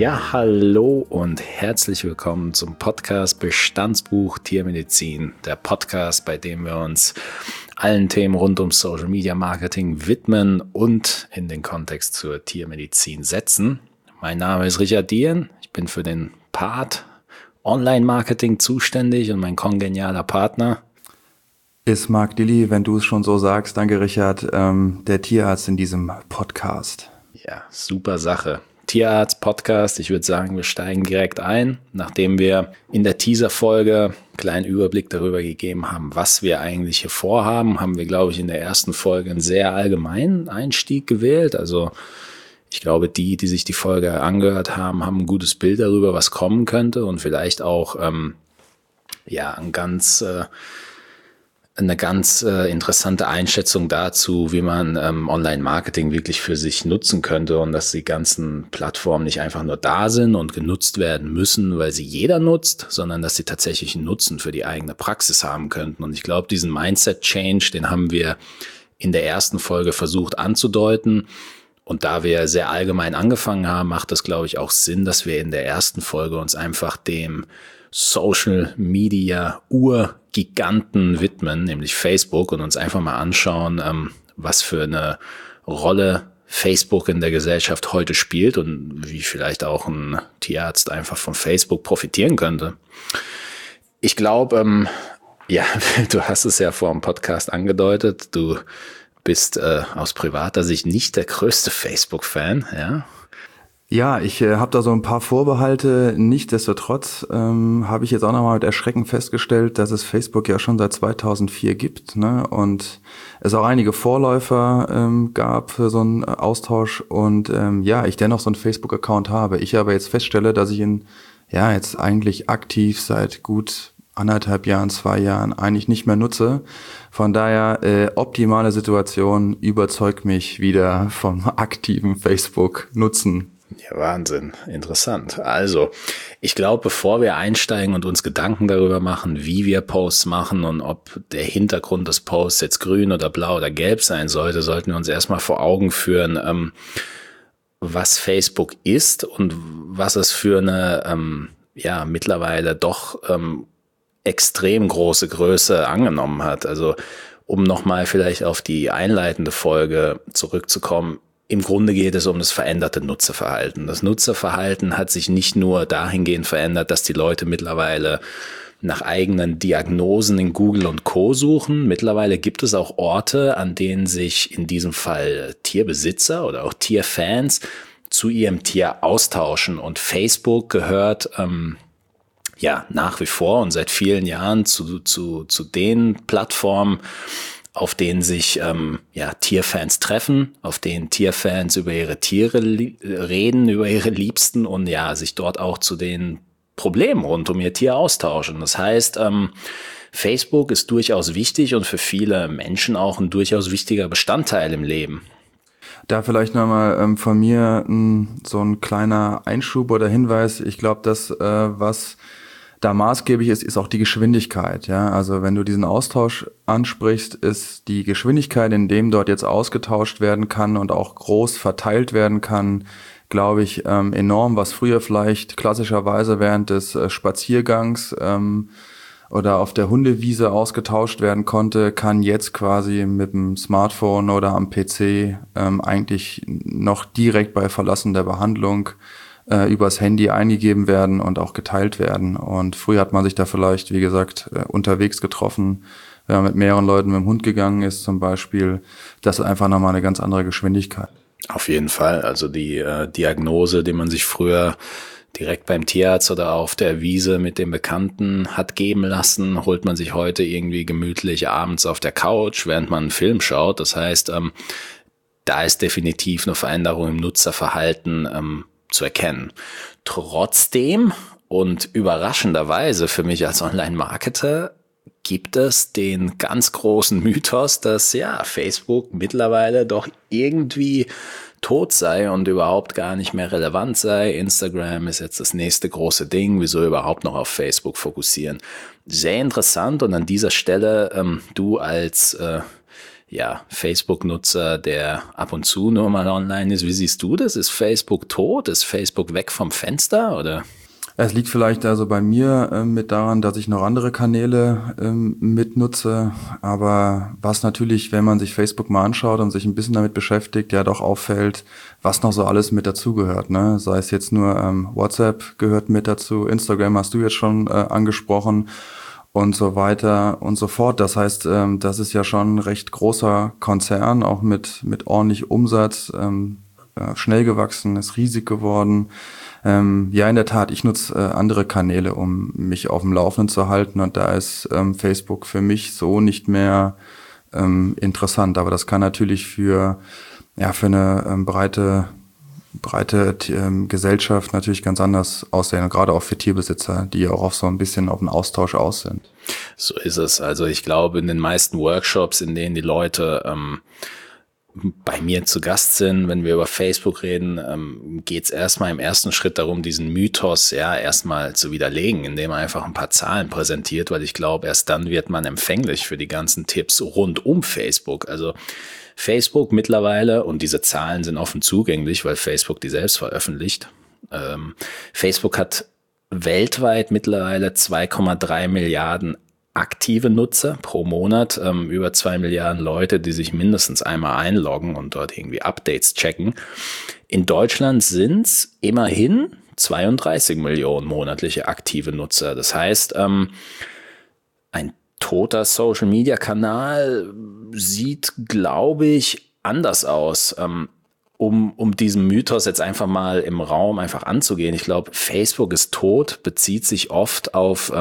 Ja, hallo und herzlich willkommen zum Podcast Bestandsbuch Tiermedizin, der Podcast, bei dem wir uns allen Themen rund um Social Media Marketing widmen und in den Kontext zur Tiermedizin setzen. Mein Name ist Richard Dien, ich bin für den Part Online-Marketing zuständig und mein kongenialer Partner ist Marc Dilly, wenn du es schon so sagst. Danke, Richard, der Tierarzt in diesem Podcast. Ja, super Sache. Tierarzt-Podcast, ich würde sagen, wir steigen direkt ein, nachdem wir in der Teaser-Folge einen kleinen Überblick darüber gegeben haben, was wir eigentlich hier vorhaben, haben wir, glaube ich, in der ersten Folge einen sehr allgemeinen Einstieg gewählt. Also ich glaube, die sich die Folge angehört haben, haben ein gutes Bild darüber, was kommen könnte und vielleicht auch eine ganz interessante Einschätzung dazu, wie man Online-Marketing wirklich für sich nutzen könnte und dass die ganzen Plattformen nicht einfach nur da sind und genutzt werden müssen, weil sie jeder nutzt, sondern dass sie tatsächlich einen Nutzen für die eigene Praxis haben könnten. Und ich glaube, diesen Mindset-Change, den haben wir in der ersten Folge versucht anzudeuten. Und da wir sehr allgemein angefangen haben, macht das, glaube ich, auch Sinn, dass wir in der ersten Folge uns einfach dem Social Media Urgiganten widmen, nämlich Facebook, und uns einfach mal anschauen, was für eine Rolle Facebook in der Gesellschaft heute spielt und wie vielleicht auch ein Tierarzt einfach von Facebook profitieren könnte. Ich glaube, du hast es ja vor dem Podcast angedeutet, du bist aus privater Sicht nicht der größte Facebook-Fan, ja? Ja, ich habe da so ein paar Vorbehalte. Nichtsdestotrotz habe ich jetzt auch nochmal mit Erschrecken festgestellt, dass es Facebook ja schon seit 2004 gibt, ne? Und es auch einige Vorläufer gab für so einen Austausch und ich dennoch so einen Facebook-Account habe. Ich aber jetzt feststelle, dass ich ihn jetzt eigentlich aktiv seit gut 1,5 Jahren, 2 Jahren eigentlich nicht mehr nutze. Von daher optimale Situation, überzeugt mich wieder vom aktiven Facebook-Nutzen. Ja, Wahnsinn. Interessant. Also, ich glaube, bevor wir einsteigen und uns Gedanken darüber machen, wie wir Posts machen und ob der Hintergrund des Posts jetzt grün oder blau oder gelb sein sollte, sollten wir uns erstmal vor Augen führen, was Facebook ist und was es für eine, mittlerweile doch extrem große Größe angenommen hat. Also, um nochmal vielleicht auf die einleitende Folge zurückzukommen, im Grunde geht es um das veränderte Nutzerverhalten. Das Nutzerverhalten hat sich nicht nur dahingehend verändert, dass die Leute mittlerweile nach eigenen Diagnosen in Google und Co. suchen. Mittlerweile gibt es auch Orte, an denen sich in diesem Fall Tierbesitzer oder auch Tierfans zu ihrem Tier austauschen. Und Facebook gehört nach wie vor und seit vielen Jahren zu den Plattformen, auf denen sich Tierfans treffen, auf denen Tierfans über ihre Tiere reden, über ihre Liebsten und sich dort auch zu den Problemen rund um ihr Tier austauschen. Das heißt, Facebook ist durchaus wichtig und für viele Menschen auch ein durchaus wichtiger Bestandteil im Leben. Da vielleicht nochmal von mir so ein kleiner Einschub oder Hinweis. Ich glaube, dass was da maßgeblich ist auch die Geschwindigkeit. Ja, also wenn du diesen Austausch ansprichst, ist die Geschwindigkeit, in dem dort jetzt ausgetauscht werden kann und auch groß verteilt werden kann, glaube ich, enorm, was früher vielleicht klassischerweise während des Spaziergangs oder auf der Hundewiese ausgetauscht werden konnte, kann jetzt quasi mit dem Smartphone oder am PC eigentlich noch direkt bei Verlassen der Behandlung übers Handy eingegeben werden und auch geteilt werden. Und früher hat man sich da vielleicht, wie gesagt, unterwegs getroffen, wenn man mit mehreren Leuten mit dem Hund gegangen ist zum Beispiel. Das ist einfach nochmal eine ganz andere Geschwindigkeit. Auf jeden Fall. Also die Diagnose, die man sich früher direkt beim Tierarzt oder auf der Wiese mit dem Bekannten hat geben lassen, holt man sich heute irgendwie gemütlich abends auf der Couch, während man einen Film schaut. Das heißt, da ist definitiv eine Veränderung im Nutzerverhalten zu erkennen. Trotzdem und überraschenderweise für mich als Online-Marketer gibt es den ganz großen Mythos, dass Facebook mittlerweile doch irgendwie tot sei und überhaupt gar nicht mehr relevant sei. Instagram ist jetzt das nächste große Ding. Wieso überhaupt noch auf Facebook fokussieren? Sehr interessant und an dieser Stelle du als ja, Facebook-Nutzer, der ab und zu nur mal online ist. Wie siehst du das? Ist Facebook tot? Ist Facebook weg vom Fenster oder? Es liegt vielleicht also bei mir mit daran, dass ich noch andere Kanäle mitnutze. Aber was natürlich, wenn man sich Facebook mal anschaut und sich ein bisschen damit beschäftigt, ja doch auffällt, was noch so alles mit dazugehört, ne? Sei es jetzt nur WhatsApp gehört mit dazu, Instagram hast du jetzt schon angesprochen und so weiter und so fort. Das heißt, das ist ja schon ein recht großer Konzern, auch mit ordentlich Umsatz, schnell gewachsen, ist riesig geworden. Ja, in der Tat, ich nutze andere Kanäle, um mich auf dem Laufenden zu halten, und da ist Facebook für mich so nicht mehr interessant. Aber das kann natürlich für eine breite Gesellschaft natürlich ganz anders aussehen, und gerade auch für Tierbesitzer, die ja auch so ein bisschen auf den Austausch aus sind. So ist es. Also ich glaube, in den meisten Workshops, in denen die Leute bei mir zu Gast sind, wenn wir über Facebook reden, geht es erstmal im ersten Schritt darum, diesen Mythos ja erstmal zu widerlegen, indem man einfach ein paar Zahlen präsentiert, weil ich glaube, erst dann wird man empfänglich für die ganzen Tipps rund um Facebook. Also Facebook mittlerweile, und diese Zahlen sind offen zugänglich, weil Facebook die selbst veröffentlicht. Facebook hat weltweit mittlerweile 2,3 Milliarden aktive Nutzer pro Monat, über 2 Milliarden Leute, die sich mindestens einmal einloggen und dort irgendwie Updates checken. In Deutschland sind es immerhin 32 Millionen monatliche aktive Nutzer. Das heißt, ein toter Social-Media-Kanal sieht, glaube ich, anders aus. Um diesen Mythos jetzt einfach mal im Raum einfach anzugehen. Ich glaube, Facebook ist tot, bezieht sich oft auf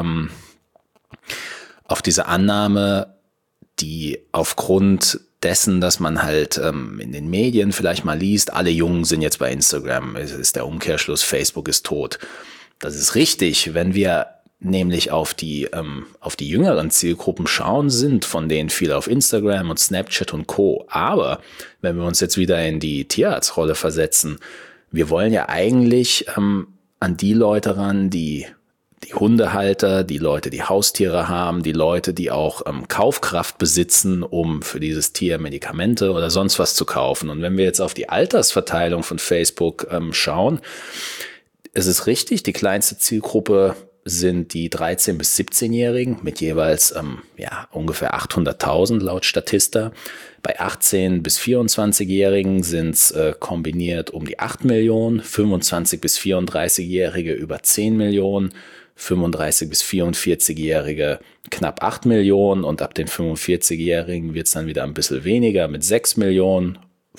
diese Annahme, die aufgrund dessen, dass man halt in den Medien vielleicht mal liest, alle Jungen sind jetzt bei Instagram, es ist der Umkehrschluss, Facebook ist tot. Das ist richtig, wenn wir nämlich auf die jüngeren Zielgruppen schauen, sind von denen viele auf Instagram und Snapchat und Co. Aber wenn wir uns jetzt wieder in die Tierarztrolle versetzen, wir wollen ja eigentlich an die Leute ran, die Hundehalter, die Leute, die Haustiere haben, die Leute, die auch Kaufkraft besitzen, um für dieses Tier Medikamente oder sonst was zu kaufen. Und wenn wir jetzt auf die Altersverteilung von Facebook schauen, ist es richtig, die kleinste Zielgruppe sind die 13- bis 17-Jährigen mit jeweils ungefähr 800.000 laut Statista. Bei 18- bis 24-Jährigen sind es kombiniert um die 8 Millionen, 25- bis 34-Jährige über 10 Millionen, 35- bis 44-Jährige knapp 8 Millionen und ab den 45-Jährigen wird es dann wieder ein bisschen weniger mit 6 Millionen,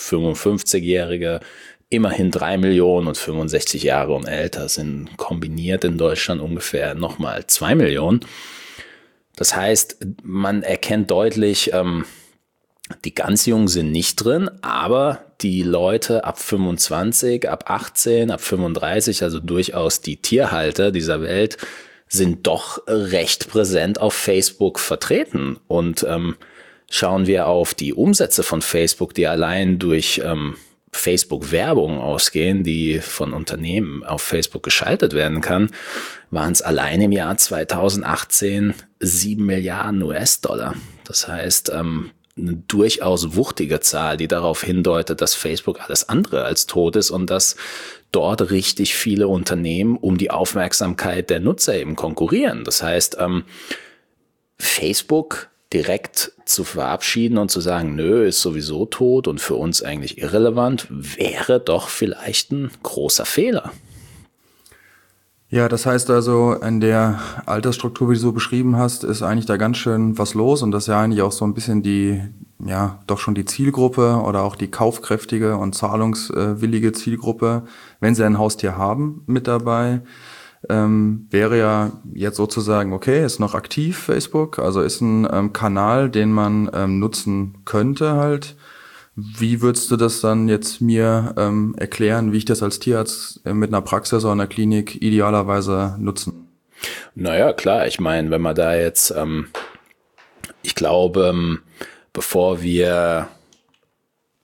55-Jährige immerhin 3 Millionen und 65 Jahre und älter sind kombiniert in Deutschland ungefähr nochmal 2 Millionen. Das heißt, man erkennt deutlich, die ganz Jungen sind nicht drin, aber die Leute ab 25, ab 18, ab 35, also durchaus die Tierhalter dieser Welt, sind doch recht präsent auf Facebook vertreten. Und schauen wir auf die Umsätze von Facebook, die allein durch Facebook-Werbung ausgehen, die von Unternehmen auf Facebook geschaltet werden kann, waren es allein im Jahr 2018 7 Milliarden US-Dollar. Das heißt, eine durchaus wuchtige Zahl, die darauf hindeutet, dass Facebook alles andere als tot ist und dass dort richtig viele Unternehmen um die Aufmerksamkeit der Nutzer eben konkurrieren. Das heißt, Facebook direkt zu verabschieden und zu sagen, nö, ist sowieso tot und für uns eigentlich irrelevant, wäre doch vielleicht ein großer Fehler. Ja, das heißt also, in der Altersstruktur, wie du so beschrieben hast, ist eigentlich da ganz schön was los, und das ist ja eigentlich auch so ein bisschen doch schon die Zielgruppe oder auch die kaufkräftige und zahlungswillige Zielgruppe, wenn sie ein Haustier haben, mit dabei. Wäre ja jetzt sozusagen, okay, ist noch aktiv Facebook, also ist ein Kanal, den man nutzen könnte halt. Wie würdest du das dann jetzt mir erklären, wie ich das als Tierarzt mit einer Praxis oder einer Klinik idealerweise nutzen? Naja, klar, ich meine, wenn man da jetzt, ich glaube, bevor wir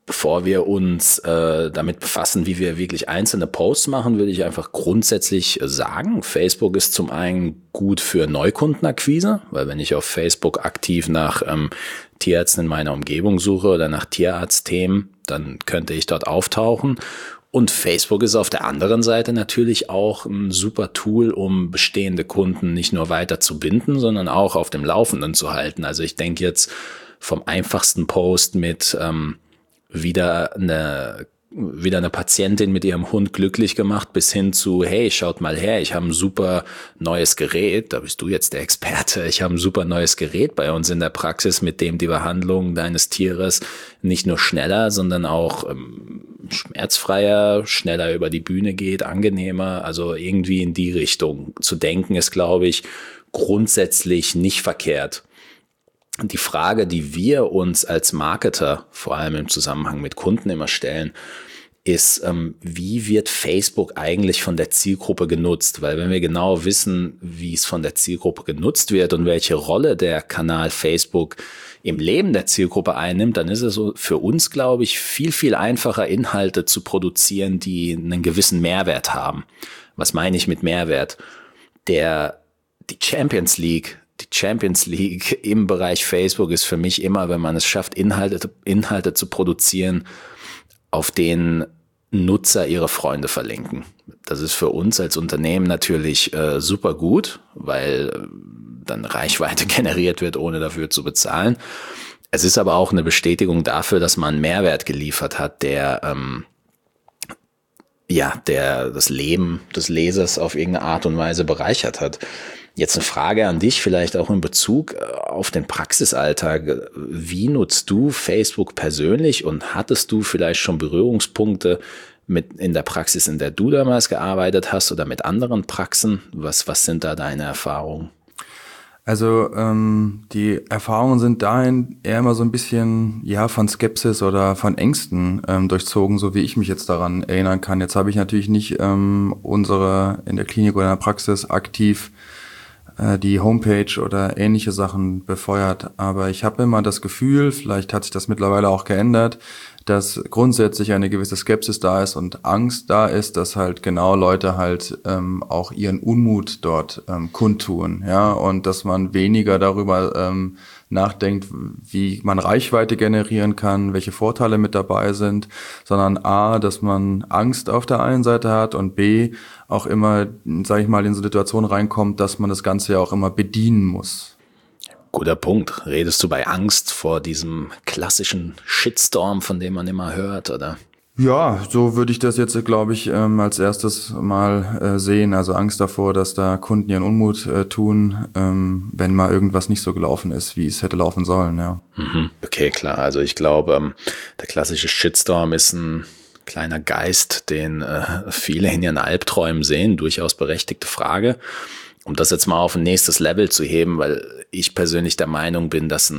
Bevor wir uns damit befassen, wie wir wirklich einzelne Posts machen, würde ich einfach grundsätzlich sagen, Facebook ist zum einen gut für Neukundenakquise, weil wenn ich auf Facebook aktiv nach Tierärzten in meiner Umgebung suche oder nach Tierarztthemen, dann könnte ich dort auftauchen. Und Facebook ist auf der anderen Seite natürlich auch ein super Tool, um bestehende Kunden nicht nur weiter zu binden, sondern auch auf dem Laufenden zu halten. Also ich denke jetzt vom einfachsten Post mit wieder eine Patientin mit ihrem Hund glücklich gemacht, bis hin zu, hey, schaut mal her, ich habe ein super neues Gerät, da bist du jetzt der Experte, ich habe ein super neues Gerät bei uns in der Praxis, mit dem die Behandlung deines Tieres nicht nur schneller, sondern auch schmerzfreier, schneller über die Bühne geht, angenehmer, also irgendwie in die Richtung zu denken, ist, glaube ich, grundsätzlich nicht verkehrt. Die Frage, die wir uns als Marketer, vor allem im Zusammenhang mit Kunden immer stellen, ist, wie wird Facebook eigentlich von der Zielgruppe genutzt? Weil wenn wir genau wissen, wie es von der Zielgruppe genutzt wird und welche Rolle der Kanal Facebook im Leben der Zielgruppe einnimmt, dann ist es so für uns, glaube ich, viel, viel einfacher, Inhalte zu produzieren, die einen gewissen Mehrwert haben. Was meine ich mit Mehrwert? Die Champions League im Bereich Facebook ist für mich immer, wenn man es schafft, Inhalte zu produzieren, auf denen Nutzer ihre Freunde verlinken. Das ist für uns als Unternehmen natürlich super gut, weil dann Reichweite generiert wird, ohne dafür zu bezahlen. Es ist aber auch eine Bestätigung dafür, dass man einen Mehrwert geliefert hat, der das Leben des Lesers auf irgendeine Art und Weise bereichert hat. Jetzt eine Frage an dich, vielleicht auch in Bezug auf den Praxisalltag. Wie nutzt du Facebook persönlich und hattest du vielleicht schon Berührungspunkte mit in der Praxis, in der du damals gearbeitet hast oder mit anderen Praxen? Was sind da deine Erfahrungen? Also die Erfahrungen sind dahin eher immer so ein bisschen von Skepsis oder von Ängsten durchzogen, so wie ich mich jetzt daran erinnern kann. Jetzt habe ich natürlich nicht unsere in der Klinik oder in der Praxis aktiv die Homepage oder ähnliche Sachen befeuert. Aber ich habe immer das Gefühl, vielleicht hat sich das mittlerweile auch geändert, dass grundsätzlich eine gewisse Skepsis da ist und Angst da ist, dass halt genau Leute halt auch ihren Unmut dort kundtun, ja, und dass man weniger darüber nachdenkt, wie man Reichweite generieren kann, welche Vorteile mit dabei sind, sondern A, dass man Angst auf der einen Seite hat und B, auch immer, sage ich mal, in so Situationen reinkommt, dass man das Ganze ja auch immer bedienen muss. Guter Punkt. Redest du bei Angst vor diesem klassischen Shitstorm, von dem man immer hört, oder? Ja, so würde ich das jetzt, glaube ich, als erstes mal sehen. Also Angst davor, dass da Kunden ihren Unmut tun, wenn mal irgendwas nicht so gelaufen ist, wie es hätte laufen sollen, ja. Okay, klar. Also ich glaube, der klassische Shitstorm ist ein kleiner Geist, den viele in ihren Albträumen sehen. Durchaus berechtigte Frage. Um das jetzt mal auf ein nächstes Level zu heben, weil ich persönlich der Meinung bin, dass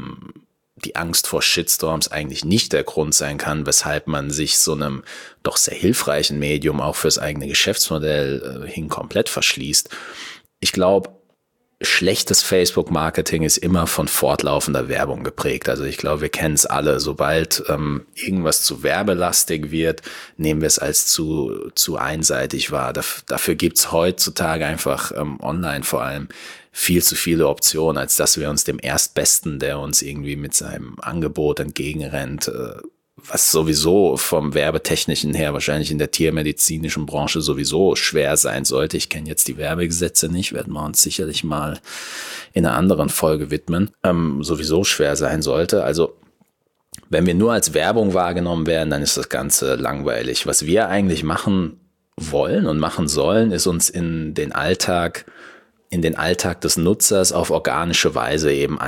die Angst vor Shitstorms eigentlich nicht der Grund sein kann, weshalb man sich so einem doch sehr hilfreichen Medium auch fürs eigene Geschäftsmodell hin komplett verschließt. Ich glaube, schlechtes Facebook-Marketing ist immer von fortlaufender Werbung geprägt. Also ich glaube, wir kennen es alle. Sobald irgendwas zu werbelastig wird, nehmen wir es als zu einseitig wahr. Dafür gibt's heutzutage einfach online vor allem viel zu viele Optionen, als dass wir uns dem Erstbesten, der uns irgendwie mit seinem Angebot entgegenrennt, was sowieso vom Werbetechnischen her wahrscheinlich in der tiermedizinischen Branche sowieso schwer sein sollte. Ich kenne jetzt die Werbegesetze nicht, werden wir uns sicherlich mal in einer anderen Folge widmen, sowieso schwer sein sollte. Also wenn wir nur als Werbung wahrgenommen werden, dann ist das Ganze langweilig. Was wir eigentlich machen wollen und machen sollen, ist uns in den Alltag des Nutzers auf organische Weise eben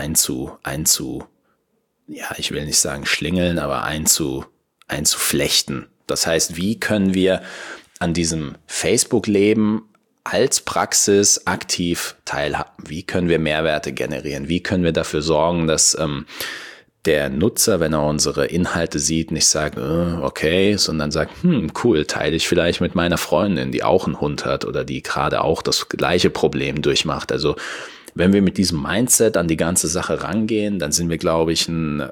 ich will nicht sagen schlingeln, aber einzuflechten. Das heißt, wie können wir an diesem Facebook-Leben als Praxis aktiv teilhaben? Wie können wir Mehrwerte generieren? Wie können wir dafür sorgen, dass der Nutzer, wenn er unsere Inhalte sieht, nicht sagt, okay, sondern sagt, cool, teile ich vielleicht mit meiner Freundin, die auch einen Hund hat oder die gerade auch das gleiche Problem durchmacht. Also wenn wir mit diesem Mindset an die ganze Sache rangehen, dann sind wir, glaube ich, einen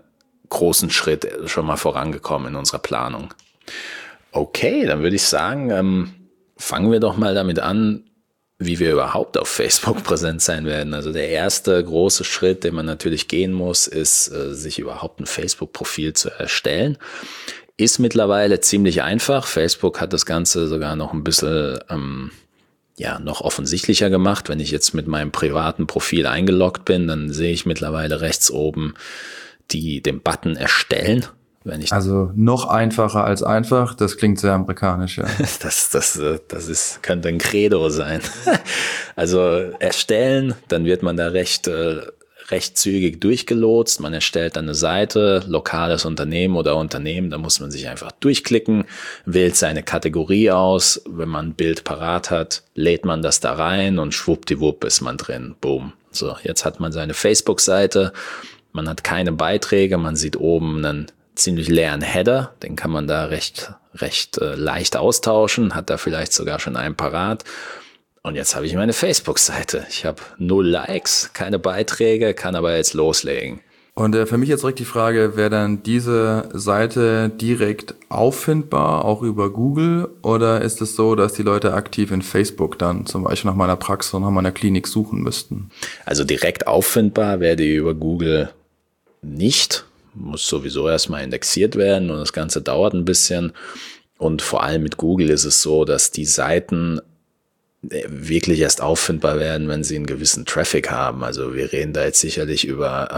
großen Schritt schon mal vorangekommen in unserer Planung. Okay, dann würde ich sagen, fangen wir doch mal damit an, wie wir überhaupt auf Facebook präsent sein werden. Also der erste große Schritt, den man natürlich gehen muss, ist, sich überhaupt ein Facebook-Profil zu erstellen. Ist mittlerweile ziemlich einfach. Facebook hat das Ganze sogar noch ein bisschen noch offensichtlicher gemacht. Wenn ich jetzt mit meinem privaten Profil eingeloggt bin, dann sehe ich mittlerweile rechts oben den Button erstellen. Also noch einfacher als einfach, das klingt sehr amerikanisch, ja. Das könnte ein Credo sein. Also erstellen, dann wird man da recht zügig durchgelotst. Man erstellt dann eine Seite, lokales Unternehmen oder Unternehmen, da muss man sich einfach durchklicken, wählt seine Kategorie aus. Wenn man ein Bild parat hat, lädt man das da rein und schwuppdiwupp ist man drin. Boom. So, jetzt hat man seine Facebook-Seite, man hat keine Beiträge, man sieht oben einen ziemlich leeren Header, den kann man da recht leicht austauschen, hat da vielleicht sogar schon einen parat. Und jetzt habe ich meine Facebook-Seite. Ich habe 0 Likes, keine Beiträge, kann aber jetzt loslegen. Und für mich jetzt direkt die Frage, wäre dann diese Seite direkt auffindbar, auch über Google? Oder ist es so, dass die Leute aktiv in Facebook dann zum Beispiel nach meiner Praxis und nach meiner Klinik suchen müssten? Also direkt auffindbar wäre die über Google nicht. Muss sowieso erstmal indexiert werden und das Ganze dauert ein bisschen. Und vor allem mit Google ist es so, dass die Seiten wirklich erst auffindbar werden, wenn sie einen gewissen Traffic haben. Also wir reden da jetzt sicherlich über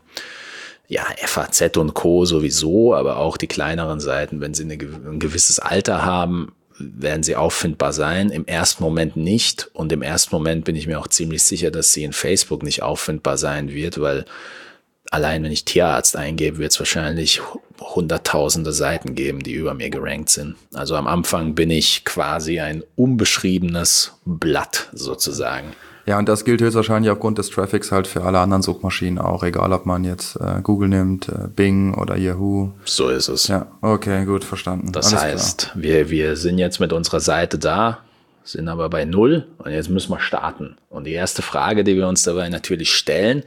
FAZ und Co. sowieso, aber auch die kleineren Seiten, wenn sie ein gewisses Alter haben, werden sie auffindbar sein. Im ersten Moment nicht. Und im ersten Moment bin ich mir auch ziemlich sicher, dass sie in Facebook nicht auffindbar sein wird, weil allein wenn ich Tierarzt eingebe, wird es wahrscheinlich hunderttausende Seiten geben, die über mir gerankt sind. Also am Anfang bin ich quasi ein unbeschriebenes Blatt sozusagen. Ja, und das gilt höchstwahrscheinlich aufgrund des Traffics halt für alle anderen Suchmaschinen auch, egal ob man jetzt Google nimmt, Bing oder Yahoo. So ist es. Ja, okay, gut, verstanden. Das heißt, wir sind jetzt mit unserer Seite da, sind aber bei 0 und jetzt müssen wir starten. Und die erste Frage, die wir uns dabei natürlich stellen,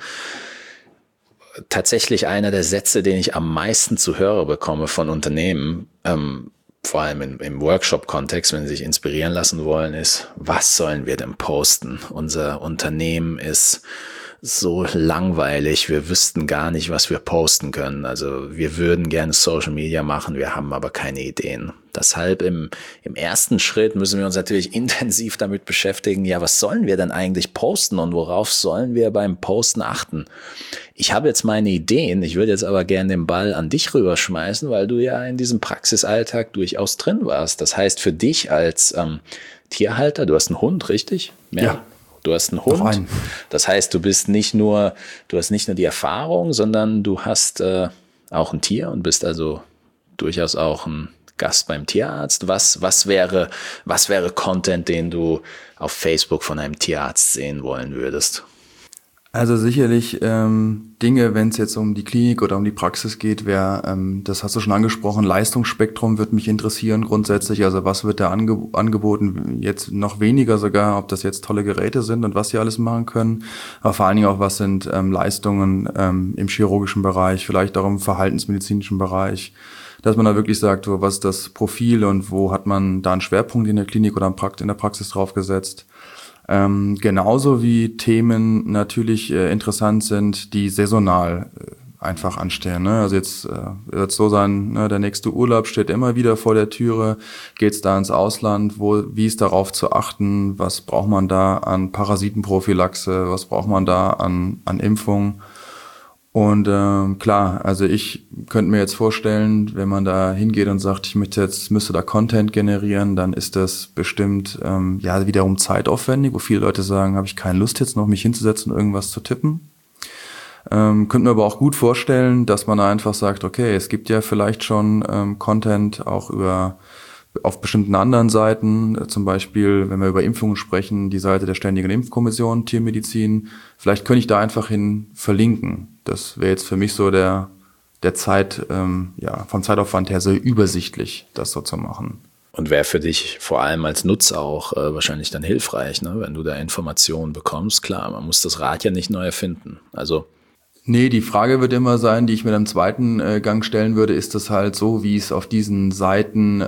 tatsächlich einer der Sätze, den ich am meisten zu hören bekomme von Unternehmen, vor allem im Workshop-Kontext, wenn sie sich inspirieren lassen wollen, ist, was sollen wir denn posten? Unser Unternehmen ist so langweilig, wir wüssten gar nicht, was wir posten können. Also wir würden gerne Social Media machen, wir haben aber keine Ideen. Deshalb im ersten Schritt müssen wir uns natürlich intensiv damit beschäftigen, ja, was sollen wir denn eigentlich posten und worauf sollen wir beim Posten achten? Ich habe jetzt meine Ideen, ich würde jetzt aber gerne den Ball an dich rüberschmeißen, weil du ja in diesem Praxisalltag durchaus drin warst. Das heißt für dich als Tierhalter, du hast einen Hund, richtig? Ja. Du hast einen Hund. Das heißt, du hast nicht nur die Erfahrung, sondern du hast auch ein Tier und bist also durchaus auch ein Gast beim Tierarzt. Was wäre Content, den du auf Facebook von einem Tierarzt sehen wollen würdest? Also sicherlich Dinge, wenn es jetzt um die Klinik oder um die Praxis geht, das hast du schon angesprochen, Leistungsspektrum wird mich interessieren grundsätzlich. Also was wird da angeboten, jetzt noch weniger sogar, ob das jetzt tolle Geräte sind und was sie alles machen können, aber vor allen Dingen auch, was sind Leistungen im chirurgischen Bereich, vielleicht auch im verhaltensmedizinischen Bereich, dass man da wirklich sagt, so, was ist das Profil und wo hat man da einen Schwerpunkt in der Klinik oder in der Praxis drauf gesetzt. Genauso wie Themen natürlich interessant sind, die saisonal einfach anstehen. Ne? Also jetzt wird es so sein, ne, der nächste Urlaub steht immer wieder vor der Türe. Geht es da ins Ausland? Wie ist darauf zu achten? Was braucht man da an Parasitenprophylaxe? Was braucht man da an Impfung? Und klar, also ich könnte mir jetzt vorstellen, wenn man da hingeht und sagt, müsste da Content generieren, dann ist das bestimmt wiederum zeitaufwendig, wo viele Leute sagen, habe ich keine Lust jetzt noch mich hinzusetzen und irgendwas zu tippen. Könnte mir aber auch gut vorstellen, dass man einfach sagt, okay, es gibt ja vielleicht schon Content auch auf bestimmten anderen Seiten, zum Beispiel, wenn wir über Impfungen sprechen, die Seite der Ständigen Impfkommission Tiermedizin, vielleicht könnte ich da einfach hin verlinken. Das wäre jetzt für mich so der Zeit, vom Zeitaufwand her sehr übersichtlich, das so zu machen. Und wäre für dich vor allem als Nutzer auch wahrscheinlich dann hilfreich, ne? Wenn du da Informationen bekommst. Klar, man muss das Rad ja nicht neu erfinden. Also Nee, die Frage wird immer sein, die ich mir im zweiten Gang stellen würde, ist das halt so, wie es auf diesen Seiten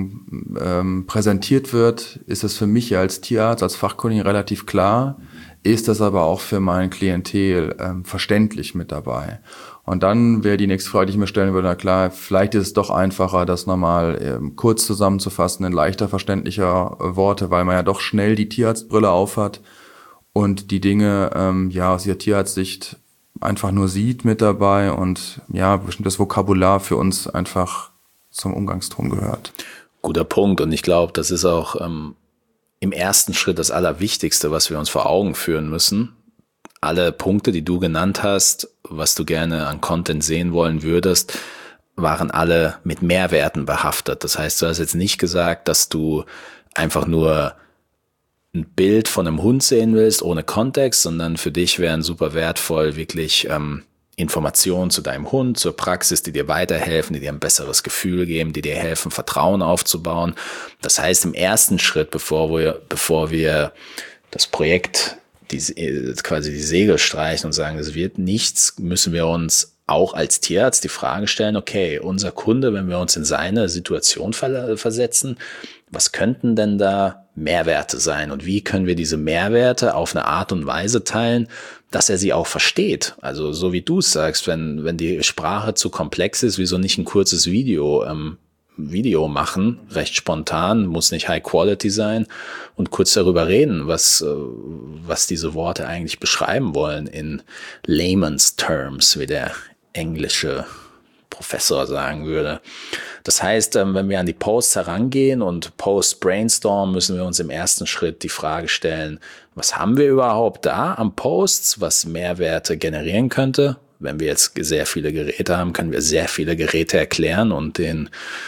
präsentiert wird? Ist es für mich als Tierarzt, als Fachkundigen relativ klar? Ist das aber auch für mein Klientel verständlich mit dabei? Und dann wäre die nächste Frage, die ich mir stellen würde, na klar, vielleicht ist es doch einfacher, das nochmal kurz zusammenzufassen in leichter verständlicher Worte, weil man ja doch schnell die Tierarztbrille aufhat und die Dinge aus ihrer Tierarztsicht einfach nur sieht mit dabei und ja, bestimmtes Vokabular für uns einfach zum Umgangston gehört. Guter Punkt, und ich glaube, das ist auch im ersten Schritt das Allerwichtigste, was wir uns vor Augen führen müssen. Alle Punkte, die du genannt hast, was du gerne an Content sehen wollen würdest, waren alle mit Mehrwerten behaftet. Das heißt, du hast jetzt nicht gesagt, dass du einfach nur ein Bild von einem Hund sehen willst, ohne Kontext, sondern für dich wären super wertvoll wirklich Informationen zu deinem Hund, zur Praxis, die dir weiterhelfen, die dir ein besseres Gefühl geben, die dir helfen, Vertrauen aufzubauen. Das heißt, im ersten Schritt, bevor wir das Projekt, quasi die Segel streichen und sagen, es wird nichts, müssen wir uns auch als Tierarzt die Frage stellen, okay, unser Kunde, wenn wir uns in seine Situation versetzen, was könnten denn da Mehrwerte sein und wie können wir diese Mehrwerte auf eine Art und Weise teilen, dass er sie auch versteht? Also so wie du es sagst, wenn die Sprache zu komplex ist, wieso nicht ein kurzes Video machen, recht spontan, muss nicht High Quality sein, und kurz darüber reden, was diese Worte eigentlich beschreiben wollen in layman's terms, wie der englische Professor sagen würde. Das heißt, wenn wir an die Posts herangehen und Post-Brainstorm, müssen wir uns im ersten Schritt die Frage stellen, was haben wir überhaupt da am Posts, was Mehrwerte generieren könnte? Wenn wir jetzt sehr viele Geräte haben, können wir sehr viele Geräte erklären und den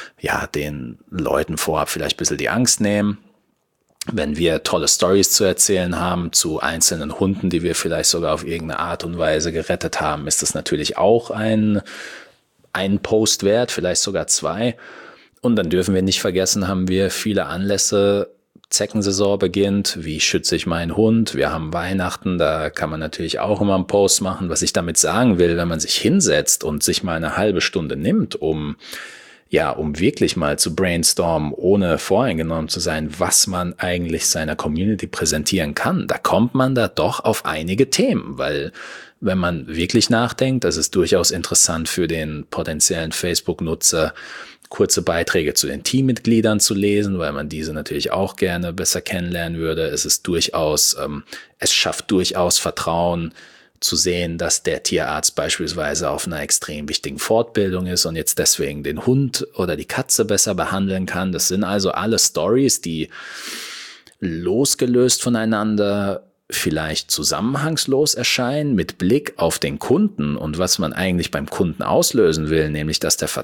Leuten vorab vielleicht ein bisschen die Angst nehmen. Wenn wir tolle Stories zu erzählen haben zu einzelnen Hunden, die wir vielleicht sogar auf irgendeine Art und Weise gerettet haben, ist das natürlich auch ein Post wert, vielleicht sogar 2. Und dann dürfen wir nicht vergessen, haben wir viele Anlässe. Zeckensaison beginnt, wie schütze ich meinen Hund? Wir haben Weihnachten, da kann man natürlich auch immer einen Post machen. Was ich damit sagen will, wenn man sich hinsetzt und sich mal eine halbe Stunde nimmt, um wirklich mal zu brainstormen, ohne voreingenommen zu sein, was man eigentlich seiner Community präsentieren kann, da kommt man da doch auf einige Themen, weil wenn man wirklich nachdenkt, das ist durchaus interessant für den potenziellen Facebook-Nutzer, kurze Beiträge zu den Teammitgliedern zu lesen, weil man diese natürlich auch gerne besser kennenlernen würde. Es schafft durchaus Vertrauen zu sehen, dass der Tierarzt beispielsweise auf einer extrem wichtigen Fortbildung ist und jetzt deswegen den Hund oder die Katze besser behandeln kann. Das sind also alle Stories, die losgelöst voneinander vielleicht zusammenhangslos erscheinen mit Blick auf den Kunden und was man eigentlich beim Kunden auslösen will, nämlich dass der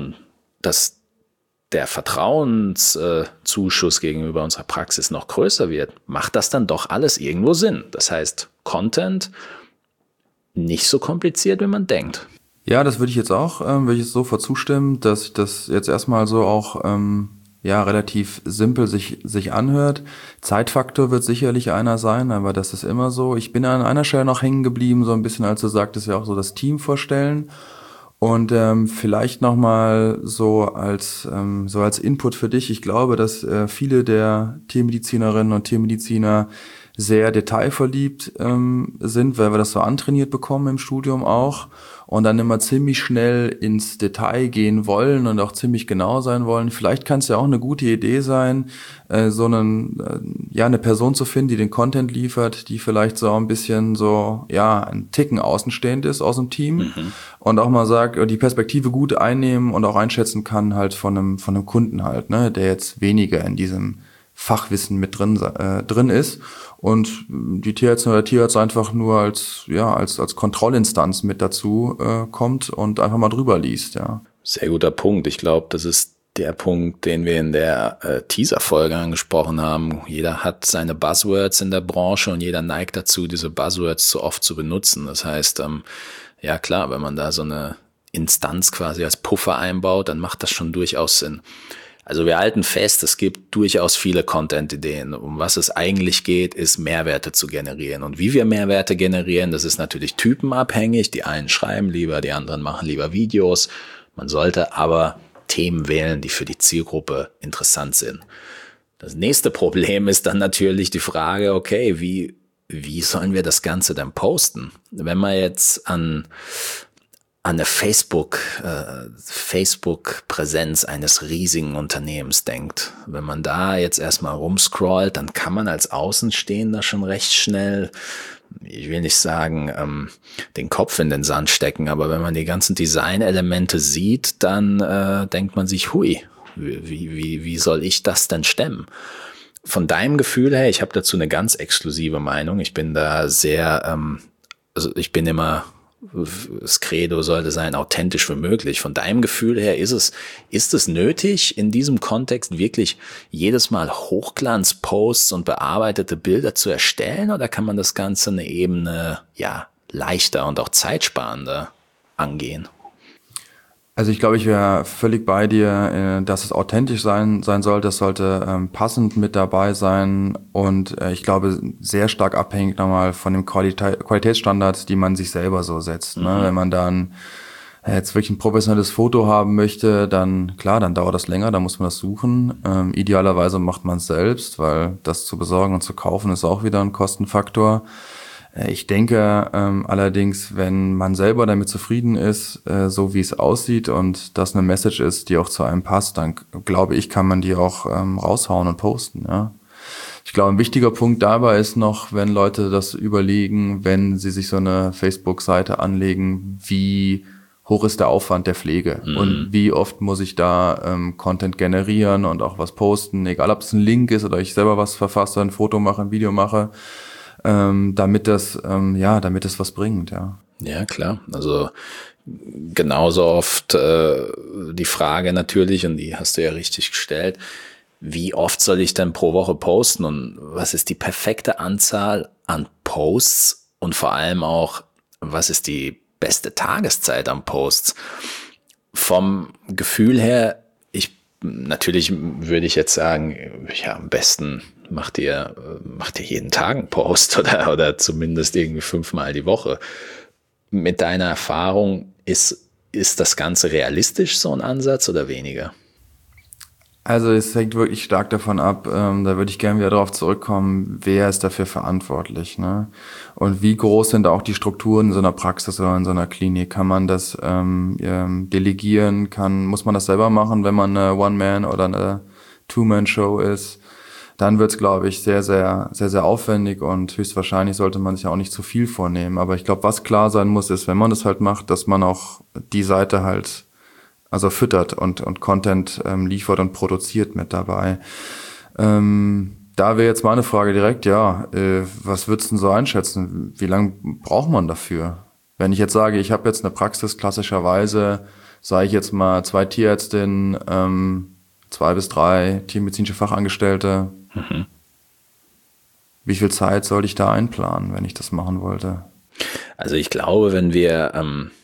Vertrauenszuschuss gegenüber unserer Praxis noch größer wird, macht das dann doch alles irgendwo Sinn. Das heißt, Content nicht so kompliziert, wie man denkt. Ja, das würde ich jetzt sofort zustimmen, dass ich das jetzt erstmal so auch relativ simpel sich anhört. Zeitfaktor wird sicherlich einer sein, aber das ist immer so. Ich bin an einer Stelle noch hängen geblieben, so ein bisschen, als du sagtest, ja auch so das Team vorstellen. Und vielleicht nochmal so als Input für dich. Ich glaube, dass viele der Tiermedizinerinnen und Tiermediziner sehr detailverliebt sind, weil wir das so antrainiert bekommen im Studium auch und dann immer ziemlich schnell ins Detail gehen wollen und auch ziemlich genau sein wollen. Vielleicht kann es ja auch eine gute Idee sein, eine Person zu finden, die den Content liefert, die vielleicht so ein bisschen ein Ticken außenstehend ist aus dem Team und auch mal sagt, die Perspektive gut einnehmen und auch einschätzen kann halt von einem Kunden halt, ne, der jetzt weniger in diesem Fachwissen mit drin ist und die Tierärztin oder Tierarzt einfach nur als Kontrollinstanz mit dazu kommt und einfach mal drüber liest, ja. Sehr guter Punkt. Ich glaube, das ist der Punkt, den wir in der Teaser-Folge angesprochen haben. Jeder hat seine Buzzwords in der Branche und jeder neigt dazu, diese Buzzwords zu oft zu benutzen. Das heißt, wenn man da so eine Instanz quasi als Puffer einbaut, dann macht das schon durchaus Sinn. Also wir halten fest, es gibt durchaus viele Content-Ideen. Um was es eigentlich geht, ist Mehrwerte zu generieren. Und wie wir Mehrwerte generieren, das ist natürlich typenabhängig. Die einen schreiben lieber, die anderen machen lieber Videos. Man sollte aber Themen wählen, die für die Zielgruppe interessant sind. Das nächste Problem ist dann natürlich die Frage, okay, wie sollen wir das Ganze denn posten? Wenn man jetzt an eine Facebook-Präsenz eines riesigen Unternehmens denkt. Wenn man da jetzt erstmal rumscrollt, dann kann man als Außenstehender schon recht schnell, ich will nicht sagen, den Kopf in den Sand stecken, aber wenn man die ganzen Designelemente sieht, dann denkt man sich, hui, wie soll ich das denn stemmen? Von deinem Gefühl her, ich habe dazu eine ganz exklusive Meinung, ich bin da sehr, also ich bin immer, das Credo sollte sein, authentisch wie möglich. Von deinem Gefühl her ist es nötig, in diesem Kontext wirklich jedes Mal Hochglanzposts und bearbeitete Bilder zu erstellen, oder kann man das Ganze eine Ebene, leichter und auch zeitsparender angehen? Also ich glaube, ich wäre völlig bei dir, dass es authentisch sein sollte. Es sollte passend mit dabei sein und ich glaube, sehr stark abhängig nochmal von dem Qualitätsstandard, die man sich selber so setzt. Ne? Wenn man dann jetzt wirklich ein professionelles Foto haben möchte, dann klar, dann dauert das länger, dann muss man das suchen. Idealerweise macht man es selbst, weil das zu besorgen und zu kaufen ist auch wieder ein Kostenfaktor. Ich denke allerdings, wenn man selber damit zufrieden ist, so wie es aussieht und das eine Message ist, die auch zu einem passt, dann glaube ich, kann man die auch raushauen und posten. Ja. Ich glaube, ein wichtiger Punkt dabei ist noch, wenn Leute das überlegen, wenn sie sich so eine Facebook-Seite anlegen, wie hoch ist der Aufwand der Pflege und wie oft muss ich da Content generieren und auch was posten, egal ob es ein Link ist oder ich selber was verfasse, ein Foto mache, ein Video mache. Damit das was bringt, ja. Ja, klar. Also genauso oft die Frage natürlich, und die hast du ja richtig gestellt, wie oft soll ich denn pro Woche posten und was ist die perfekte Anzahl an Posts und vor allem auch, was ist die beste Tageszeit an Posts? Vom Gefühl her, natürlich würde ich jetzt sagen, ja, am besten macht ihr jeden Tag einen Post oder zumindest irgendwie 5-mal die Woche. Mit deiner Erfahrung, ist das Ganze realistisch, so ein Ansatz, oder weniger? Also es hängt wirklich stark davon ab, da würde ich gerne wieder darauf zurückkommen, wer ist dafür verantwortlich, ne? Und wie groß sind auch die Strukturen in so einer Praxis oder in so einer Klinik? Kann man das delegieren? Muss man das selber machen, wenn man eine One-Man- oder eine Two-Man-Show ist? Dann wird's, glaube ich, sehr, sehr, sehr, sehr aufwendig und höchstwahrscheinlich sollte man sich auch nicht zu viel vornehmen. Aber ich glaube, was klar sein muss, ist, wenn man das halt macht, dass man auch die Seite halt füttert und Content liefert und produziert mit dabei. Da wäre jetzt meine Frage direkt, was würdest du denn so einschätzen? Wie lange braucht man dafür? Wenn ich jetzt sage, ich habe jetzt eine Praxis, klassischerweise, sage ich jetzt mal 2 Tierärztinnen, 2 bis 3 tiermedizinische Fachangestellte. Wie viel Zeit sollte ich da einplanen, wenn ich das machen wollte? Also ich glaube, wenn wir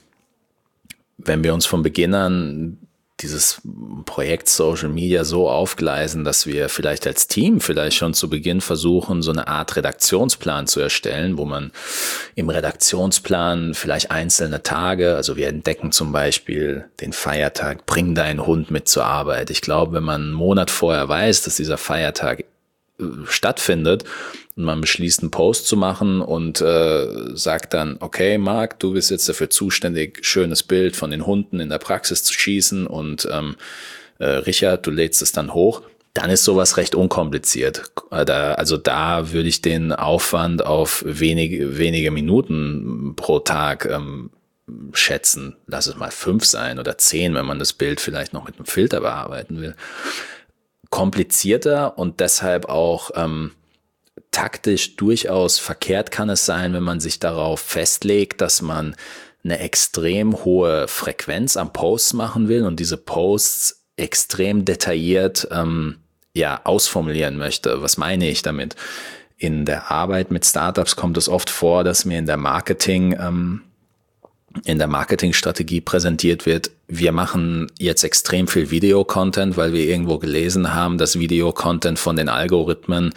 uns von Beginn an dieses Projekt Social Media so aufgleisen, dass wir vielleicht als Team schon zu Beginn versuchen, so eine Art Redaktionsplan zu erstellen, wo man im Redaktionsplan vielleicht einzelne Tage, also wir entdecken zum Beispiel den Feiertag, bring deinen Hund mit zur Arbeit. Ich glaube, wenn man einen Monat vorher weiß, dass dieser Feiertag stattfindet und man beschließt, einen Post zu machen und sagt dann, okay, Marc, du bist jetzt dafür zuständig, schönes Bild von den Hunden in der Praxis zu schießen und Richard, du lädst es dann hoch, dann ist sowas recht unkompliziert. Da würde ich den Aufwand auf wenige Minuten pro Tag schätzen. Lass es mal 5 sein oder 10, wenn man das Bild vielleicht noch mit einem Filter bearbeiten will. Komplizierter und deshalb auch taktisch durchaus verkehrt kann es sein, wenn man sich darauf festlegt, dass man eine extrem hohe Frequenz am Posts machen will und diese Posts extrem detailliert ausformulieren möchte. Was meine ich damit? In der Arbeit mit Startups kommt es oft vor, dass mir in der Marketing in der Marketingstrategie präsentiert wird, wir machen jetzt extrem viel Videocontent, weil wir irgendwo gelesen haben, dass Videocontent von den Algorithmen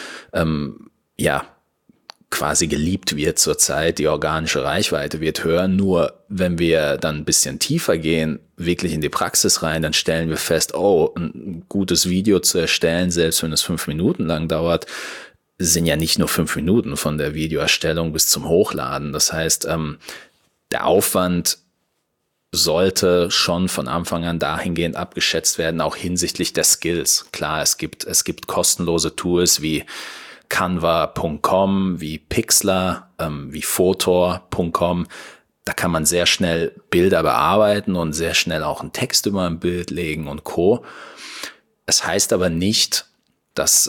quasi geliebt wird zurzeit, die organische Reichweite wird höher. Nur wenn wir dann ein bisschen tiefer gehen, wirklich in die Praxis rein, dann stellen wir fest, ein gutes Video zu erstellen, selbst wenn es 5 Minuten lang dauert, sind ja nicht nur 5 Minuten von der Videoerstellung bis zum Hochladen. Das heißt, der Aufwand sollte schon von Anfang an dahingehend abgeschätzt werden, auch hinsichtlich der Skills. Klar, es gibt kostenlose Tools wie Canva.com, wie Pixlr, wie Photor.com. Da kann man sehr schnell Bilder bearbeiten und sehr schnell auch einen Text über ein Bild legen und Co. Es heißt aber nicht, dass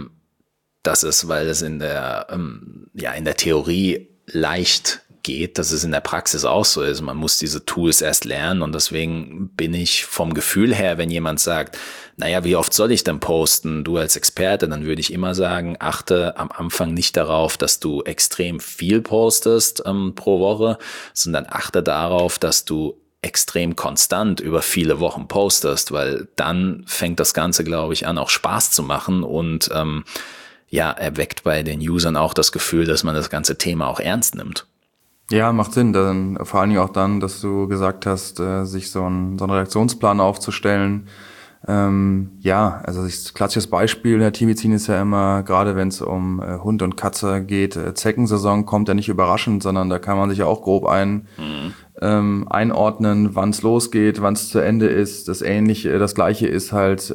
es, weil es in der Theorie leicht geht, dass es in der Praxis auch so ist. Man muss diese Tools erst lernen und deswegen bin ich vom Gefühl her, wenn jemand sagt, naja, wie oft soll ich denn posten, du als Experte, dann würde ich immer sagen, achte am Anfang nicht darauf, dass du extrem viel postest pro Woche, sondern achte darauf, dass du extrem konstant über viele Wochen postest, weil dann fängt das Ganze, glaube ich, an, auch Spaß zu machen und erweckt bei den Usern auch das Gefühl, dass man das ganze Thema auch ernst nimmt. Ja, macht Sinn. Dann, vor allen Dingen auch dann, dass du gesagt hast, sich so einen Redaktionsplan aufzustellen. Also das klassisches Beispiel der Tiermedizin ist ja immer, gerade wenn es um Hund und Katze geht, Zeckensaison kommt ja nicht überraschend, sondern da kann man sich ja auch grob einordnen, wann es losgeht, wann es zu Ende ist. Das Gleiche ist halt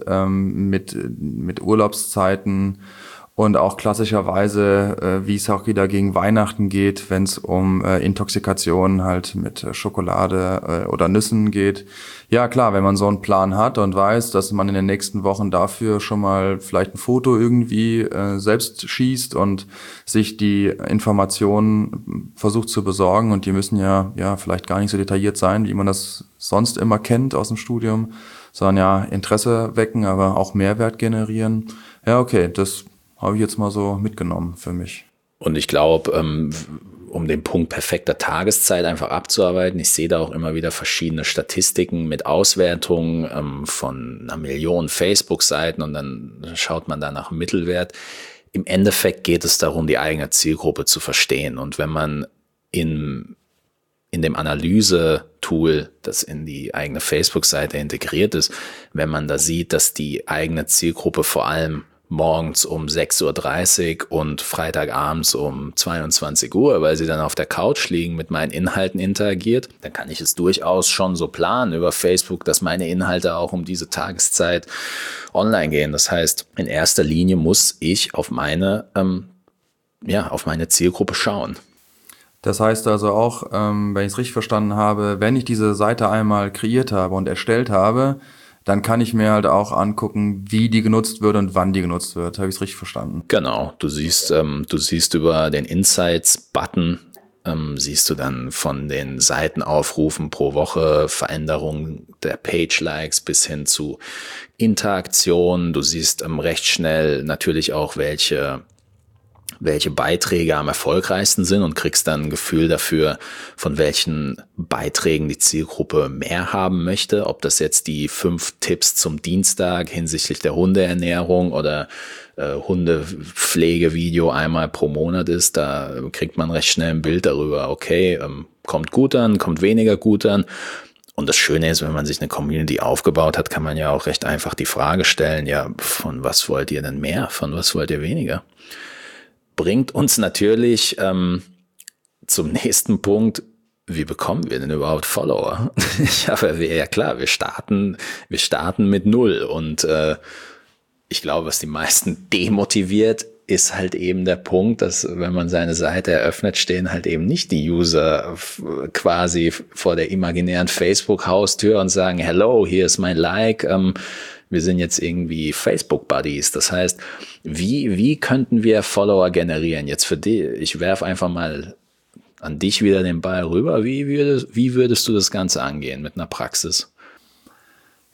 mit Urlaubszeiten. Und auch klassischerweise, wie es auch wieder gegen Weihnachten geht, wenn es um Intoxikation halt mit Schokolade oder Nüssen geht. Ja klar, wenn man so einen Plan hat und weiß, dass man in den nächsten Wochen dafür schon mal vielleicht ein Foto irgendwie selbst schießt und sich die Informationen versucht zu besorgen, und die müssen ja vielleicht gar nicht so detailliert sein, wie man das sonst immer kennt aus dem Studium, sondern ja Interesse wecken, aber auch Mehrwert generieren. Ja, okay, das habe ich jetzt mal so mitgenommen für mich. Und ich glaube, um den Punkt perfekter Tageszeit einfach abzuarbeiten, ich sehe da auch immer wieder verschiedene Statistiken mit Auswertungen von 1 Million Facebook-Seiten und dann schaut man da nach dem Mittelwert. Im Endeffekt geht es darum, die eigene Zielgruppe zu verstehen. Und wenn man in dem Analyse-Tool, das in die eigene Facebook-Seite integriert ist, wenn man da sieht, dass die eigene Zielgruppe vor allem morgens um 6:30 Uhr und Freitagabends um 22 Uhr, weil sie dann auf der Couch liegen, mit meinen Inhalten interagiert, dann kann ich es durchaus schon so planen über Facebook, dass meine Inhalte auch um diese Tageszeit online gehen. Das heißt, in erster Linie muss ich auf meine Zielgruppe schauen. Das heißt also auch, wenn ich es richtig verstanden habe, wenn ich diese Seite einmal kreiert habe und erstellt habe, dann kann ich mir halt auch angucken, wie die genutzt wird und wann die genutzt wird. Habe ich es richtig verstanden? Genau, du siehst über den Insights-Button, siehst du dann von den Seitenaufrufen pro Woche Veränderungen der Page-Likes bis hin zu Interaktion. Du siehst recht schnell natürlich auch, welche Beiträge am erfolgreichsten sind und kriegst dann ein Gefühl dafür, von welchen Beiträgen die Zielgruppe mehr haben möchte. Ob das jetzt die 5 Tipps zum Dienstag hinsichtlich der Hundeernährung oder Hundepflegevideo einmal pro Monat ist, da kriegt man recht schnell ein Bild darüber, okay, kommt gut an, kommt weniger gut an. Und das Schöne ist, wenn man sich eine Community aufgebaut hat, kann man ja auch recht einfach die Frage stellen, ja, von was wollt ihr denn mehr, von was wollt ihr weniger? Bringt uns natürlich zum nächsten Punkt, wie bekommen wir denn überhaupt Follower? Wir starten mit 0 und ich glaube, was die meisten demotiviert, ist halt eben der Punkt, dass wenn man seine Seite eröffnet, stehen halt eben nicht die User quasi vor der imaginären Facebook-Haustür und sagen, hello, hier ist mein Like, wir sind jetzt irgendwie Facebook-Buddies. Das heißt, wie könnten wir Follower generieren? Jetzt für dich, ich werfe einfach mal an dich wieder den Ball rüber. Wie würdest du das Ganze angehen mit einer Praxis?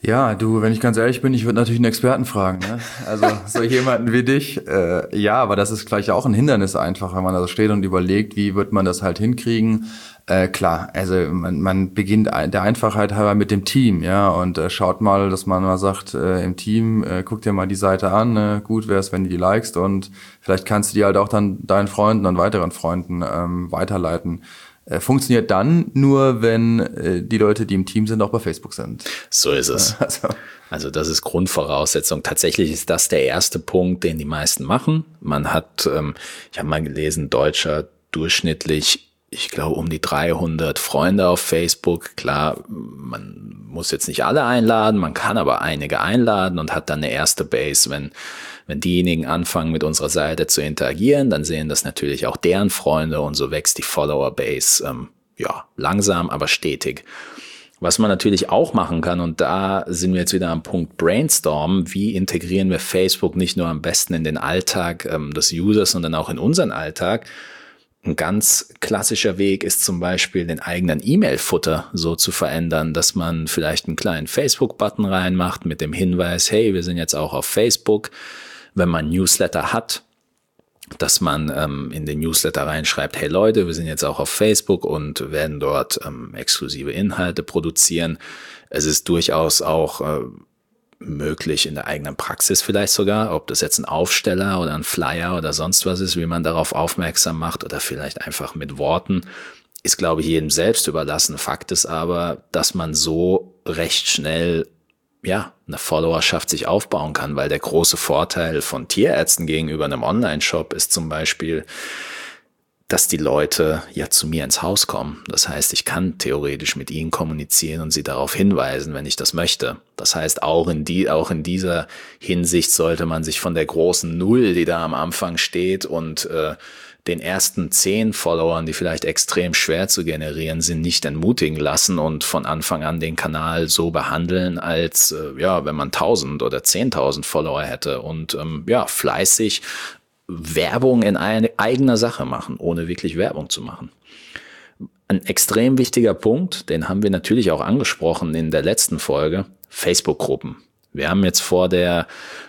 Ja, du, wenn ich ganz ehrlich bin, ich würde natürlich einen Experten fragen, ne? Also so jemanden wie dich, ja, aber das ist gleich auch ein Hindernis einfach, wenn man da so steht und überlegt, wie wird man das halt hinkriegen. Klar, also man beginnt der Einfachheit halber mit dem Team, ja, und schaut mal, dass man mal sagt, im Team, guck dir mal die Seite an, gut wäre es, wenn du die likest und vielleicht kannst du die halt auch dann deinen Freunden und weiteren Freunden weiterleiten. Funktioniert dann nur, wenn die Leute, die im Team sind, auch bei Facebook sind. So ist es. Also das ist Grundvoraussetzung. Tatsächlich ist das der erste Punkt, den die meisten machen. Man hat, ich habe mal gelesen, Deutscher durchschnittlich, ich glaube, um die 300 Freunde auf Facebook. Klar, man muss jetzt nicht alle einladen, man kann aber einige einladen und hat dann eine erste Base. Wenn diejenigen anfangen, mit unserer Seite zu interagieren, dann sehen das natürlich auch deren Freunde und so wächst die Follower-Base, langsam, aber stetig. Was man natürlich auch machen kann, und da sind wir jetzt wieder am Punkt Brainstorm, wie integrieren wir Facebook nicht nur am besten in den Alltag des Users, sondern auch in unseren Alltag. Ein ganz klassischer Weg ist zum Beispiel, den eigenen E-Mail-Footer so zu verändern, dass man vielleicht einen kleinen Facebook-Button reinmacht mit dem Hinweis, hey, wir sind jetzt auch auf Facebook. Wenn man Newsletter hat, dass man in den Newsletter reinschreibt, hey Leute, wir sind jetzt auch auf Facebook und werden dort exklusive Inhalte produzieren. Es ist durchaus auch möglich in der eigenen Praxis vielleicht sogar, ob das jetzt ein Aufsteller oder ein Flyer oder sonst was ist, wie man darauf aufmerksam macht oder vielleicht einfach mit Worten, ist, glaube ich, jedem selbst überlassen. Fakt ist aber, dass man so recht schnell eine Followerschaft sich aufbauen kann, weil der große Vorteil von Tierärzten gegenüber einem Online-Shop ist zum Beispiel, dass die Leute ja zu mir ins Haus kommen. Das heißt, ich kann theoretisch mit ihnen kommunizieren und sie darauf hinweisen, wenn ich das möchte. Das heißt, auch in dieser Hinsicht sollte man sich von der großen Null, die da am Anfang steht und den ersten 10 Followern, die vielleicht extrem schwer zu generieren sind, nicht entmutigen lassen und von Anfang an den Kanal so behandeln, als wenn man 1000 oder 10.000 Follower hätte und fleißig Werbung in eigener Sache machen, ohne wirklich Werbung zu machen. Ein extrem wichtiger Punkt, den haben wir natürlich auch angesprochen in der letzten Folge, Facebook-Gruppen. Wir haben jetzt vor dem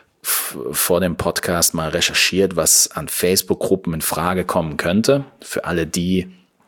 Podcast mal recherchiert, was an Facebook-Gruppen in Frage kommen könnte. Für alle die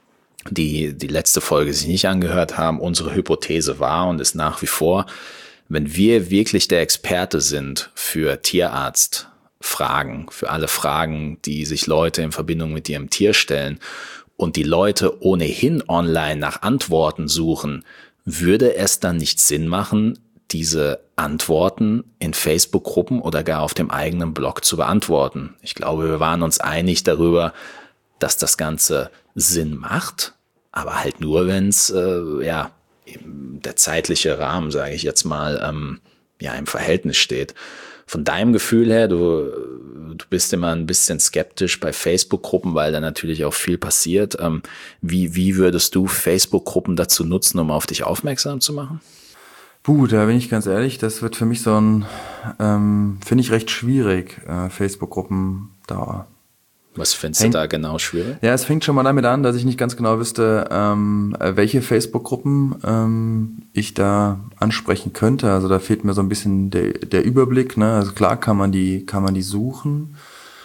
letzte Folge sich nicht angehört haben, unsere Hypothese war und ist nach wie vor, wenn wir wirklich der Experte sind für Tierarztfragen, für alle Fragen, die sich Leute in Verbindung mit ihrem Tier stellen und die Leute ohnehin online nach Antworten suchen, würde es dann nicht Sinn machen, diese Antworten in Facebook-Gruppen oder gar auf dem eigenen Blog zu beantworten. Ich glaube, wir waren uns einig darüber, dass das Ganze Sinn macht, aber halt nur, wenn es der zeitliche Rahmen, sage ich jetzt mal, im Verhältnis steht. Von deinem Gefühl her, du bist immer ein bisschen skeptisch bei Facebook-Gruppen, weil da natürlich auch viel passiert. Wie würdest du Facebook-Gruppen dazu nutzen, um auf dich aufmerksam zu machen? Da bin ich ganz ehrlich, das wird für mich so ein, finde ich recht schwierig, Facebook-Gruppen da. Was findest du da genau schwierig? Ja, es fängt schon mal damit an, dass ich nicht ganz genau wüsste, welche Facebook-Gruppen ich da ansprechen könnte. Also da fehlt mir so ein bisschen der Überblick, ne? Also klar kann man die suchen.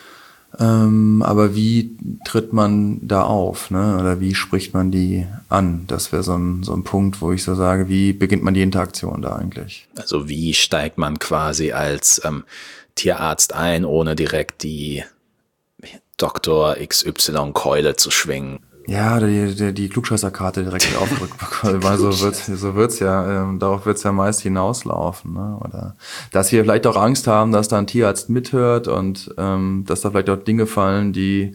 Aber wie tritt man da auf, ne? Oder wie spricht man die an? Das wäre so ein Punkt, wo ich so sage, wie beginnt man die Interaktion da eigentlich? Also wie steigt man quasi als Tierarzt ein, ohne direkt die Dr. XY-Keule zu schwingen? Ja, die Klugscheißerkarte direkt aufdrücken, weil so wird's ja, darauf wird's ja meist hinauslaufen, ne? Oder dass wir vielleicht auch Angst haben, dass da ein Tierarzt mithört und dass da vielleicht auch Dinge fallen,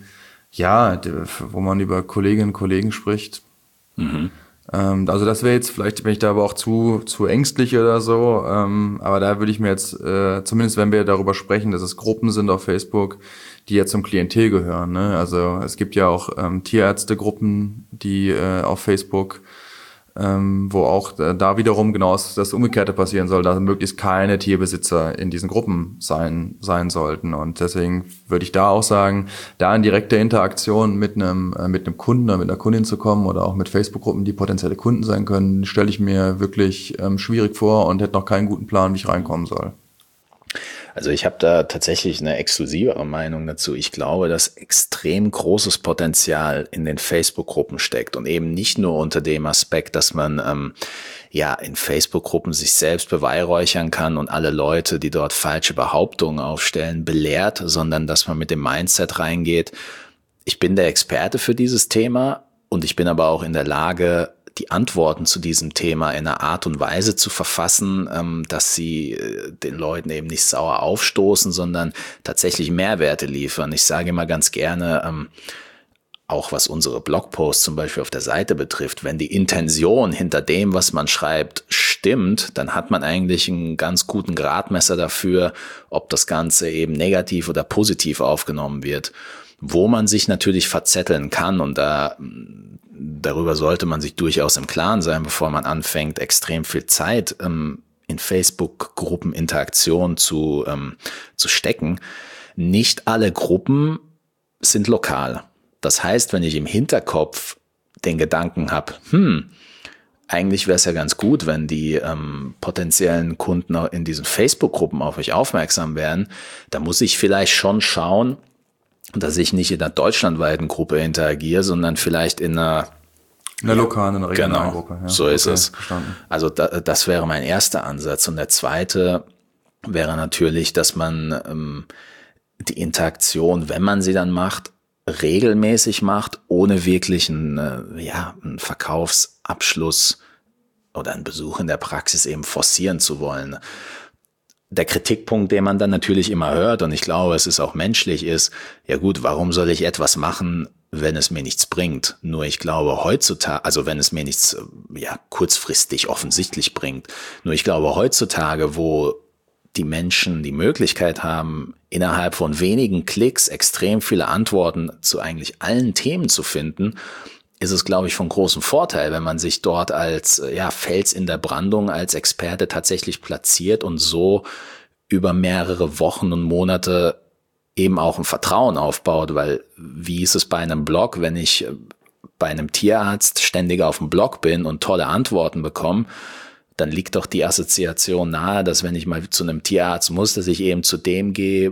wo man über Kolleginnen und Kollegen spricht. Mhm. Also das wäre jetzt vielleicht, bin ich da aber auch zu ängstlich oder so, aber da würde ich mir jetzt, zumindest wenn wir darüber sprechen, dass es Gruppen sind auf Facebook, die ja zum Klientel gehören, ne? Also es gibt ja auch Tierärztegruppen, die auf Facebook wo auch da wiederum genau das Umgekehrte passieren soll, dass möglichst keine Tierbesitzer in diesen Gruppen sein sollten. Und deswegen würde ich da auch sagen, da in direkter Interaktion mit einem Kunden oder mit einer Kundin zu kommen oder auch mit Facebook-Gruppen, die potenzielle Kunden sein können, stelle ich mir wirklich schwierig vor und hätte noch keinen guten Plan, wie ich reinkommen soll. Also ich habe da tatsächlich eine exklusivere Meinung dazu. Ich glaube, dass extrem großes Potenzial in den Facebook-Gruppen steckt und eben nicht nur unter dem Aspekt, dass man in Facebook-Gruppen sich selbst beweihräuchern kann und alle Leute, die dort falsche Behauptungen aufstellen, belehrt, sondern dass man mit dem Mindset reingeht. Ich bin der Experte für dieses Thema und ich bin aber auch in der Lage, die Antworten zu diesem Thema in einer Art und Weise zu verfassen, dass sie den Leuten eben nicht sauer aufstoßen, sondern tatsächlich Mehrwerte liefern. Ich sage immer ganz gerne, auch was unsere Blogposts zum Beispiel auf der Seite betrifft, wenn die Intention hinter dem, was man schreibt, stimmt, dann hat man eigentlich einen ganz guten Gradmesser dafür, ob das Ganze eben negativ oder positiv aufgenommen wird. Wo man sich natürlich verzetteln kann und darüber sollte man sich durchaus im Klaren sein, bevor man anfängt, extrem viel Zeit in Facebook-Gruppen-Interaktion zu stecken. Nicht alle Gruppen sind lokal. Das heißt, wenn ich im Hinterkopf den Gedanken habe, eigentlich wäre es ja ganz gut, wenn die potenziellen Kunden in diesen Facebook-Gruppen auf mich aufmerksam werden, da muss ich vielleicht schon schauen, dass ich nicht in einer deutschlandweiten Gruppe interagiere, sondern vielleicht in einer lokalen, einer regionalen Gruppe. Ja. So ist es. Verstanden. Also das wäre mein erster Ansatz. Und der zweite wäre natürlich, dass man die Interaktion, wenn man sie dann macht, regelmäßig macht, ohne wirklich einen Verkaufsabschluss oder einen Besuch in der Praxis eben forcieren zu wollen. Der Kritikpunkt, den man dann natürlich immer hört, und ich glaube, es ist auch menschlich, ist, ja gut, warum soll ich etwas machen, wenn es mir nichts bringt? Nur ich glaube heutzutage, also wenn es mir nichts kurzfristig offensichtlich bringt, nur ich glaube heutzutage, wo die Menschen die Möglichkeit haben, innerhalb von wenigen Klicks extrem viele Antworten zu eigentlich allen Themen zu finden, ist es, glaube ich, von großem Vorteil, wenn man sich dort als Fels in der Brandung, als Experte tatsächlich platziert und so über mehrere Wochen und Monate eben auch ein Vertrauen aufbaut, weil wie ist es bei einem Blog, wenn ich bei einem Tierarzt ständig auf dem Blog bin und tolle Antworten bekomme, dann liegt doch die Assoziation nahe, dass wenn ich mal zu einem Tierarzt muss, dass ich eben zu dem gehe,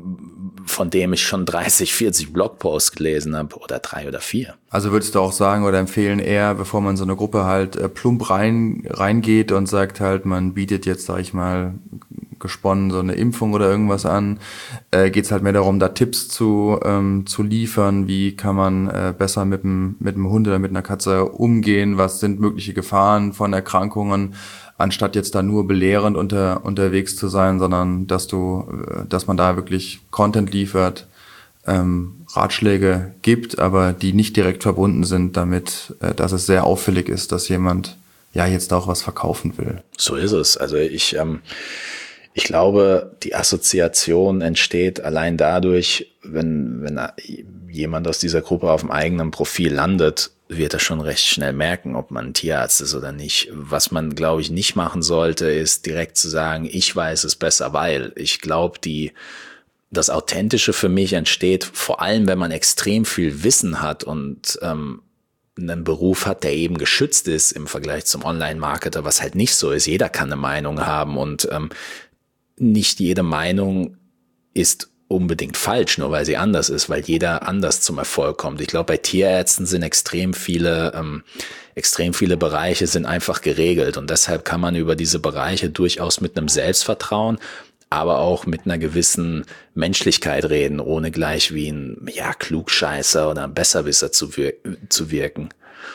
von dem ich schon 30, 40 Blogposts gelesen habe oder 3 oder 4. Also würdest du auch sagen oder empfehlen eher, bevor man so eine Gruppe halt plump reingeht und sagt halt, man bietet jetzt, sag ich mal, gesponnen so eine Impfung oder irgendwas an, geht's halt mehr darum, da Tipps zu liefern, wie kann man besser mit dem Hund oder mit einer Katze umgehen, was sind mögliche Gefahren von Erkrankungen, anstatt jetzt da nur belehrend unterwegs zu sein, sondern dass man da wirklich Content liefert, Ratschläge gibt, aber die nicht direkt verbunden sind damit, dass es sehr auffällig ist, dass jemand jetzt auch was verkaufen will. So ist es. Also ich glaube, die Assoziation entsteht allein dadurch, wenn jemand aus dieser Gruppe auf dem eigenen Profil landet, wird er schon recht schnell merken, ob man ein Tierarzt ist oder nicht. Was man, glaube ich, nicht machen sollte, ist direkt zu sagen, ich weiß es besser, weil ich glaube, das Authentische für mich entsteht, vor allem, wenn man extrem viel Wissen hat und einen Beruf hat, der eben geschützt ist im Vergleich zum Online-Marketer, was halt nicht so ist. Jeder kann eine Meinung haben und nicht jede Meinung ist unbedingt falsch, nur weil sie anders ist, weil jeder anders zum Erfolg kommt. Ich glaube, bei Tierärzten sind extrem viele Bereiche sind einfach geregelt und deshalb kann man über diese Bereiche durchaus mit einem Selbstvertrauen, aber auch mit einer gewissen Menschlichkeit reden, ohne gleich wie ein Klugscheißer oder ein Besserwisser zu wirken.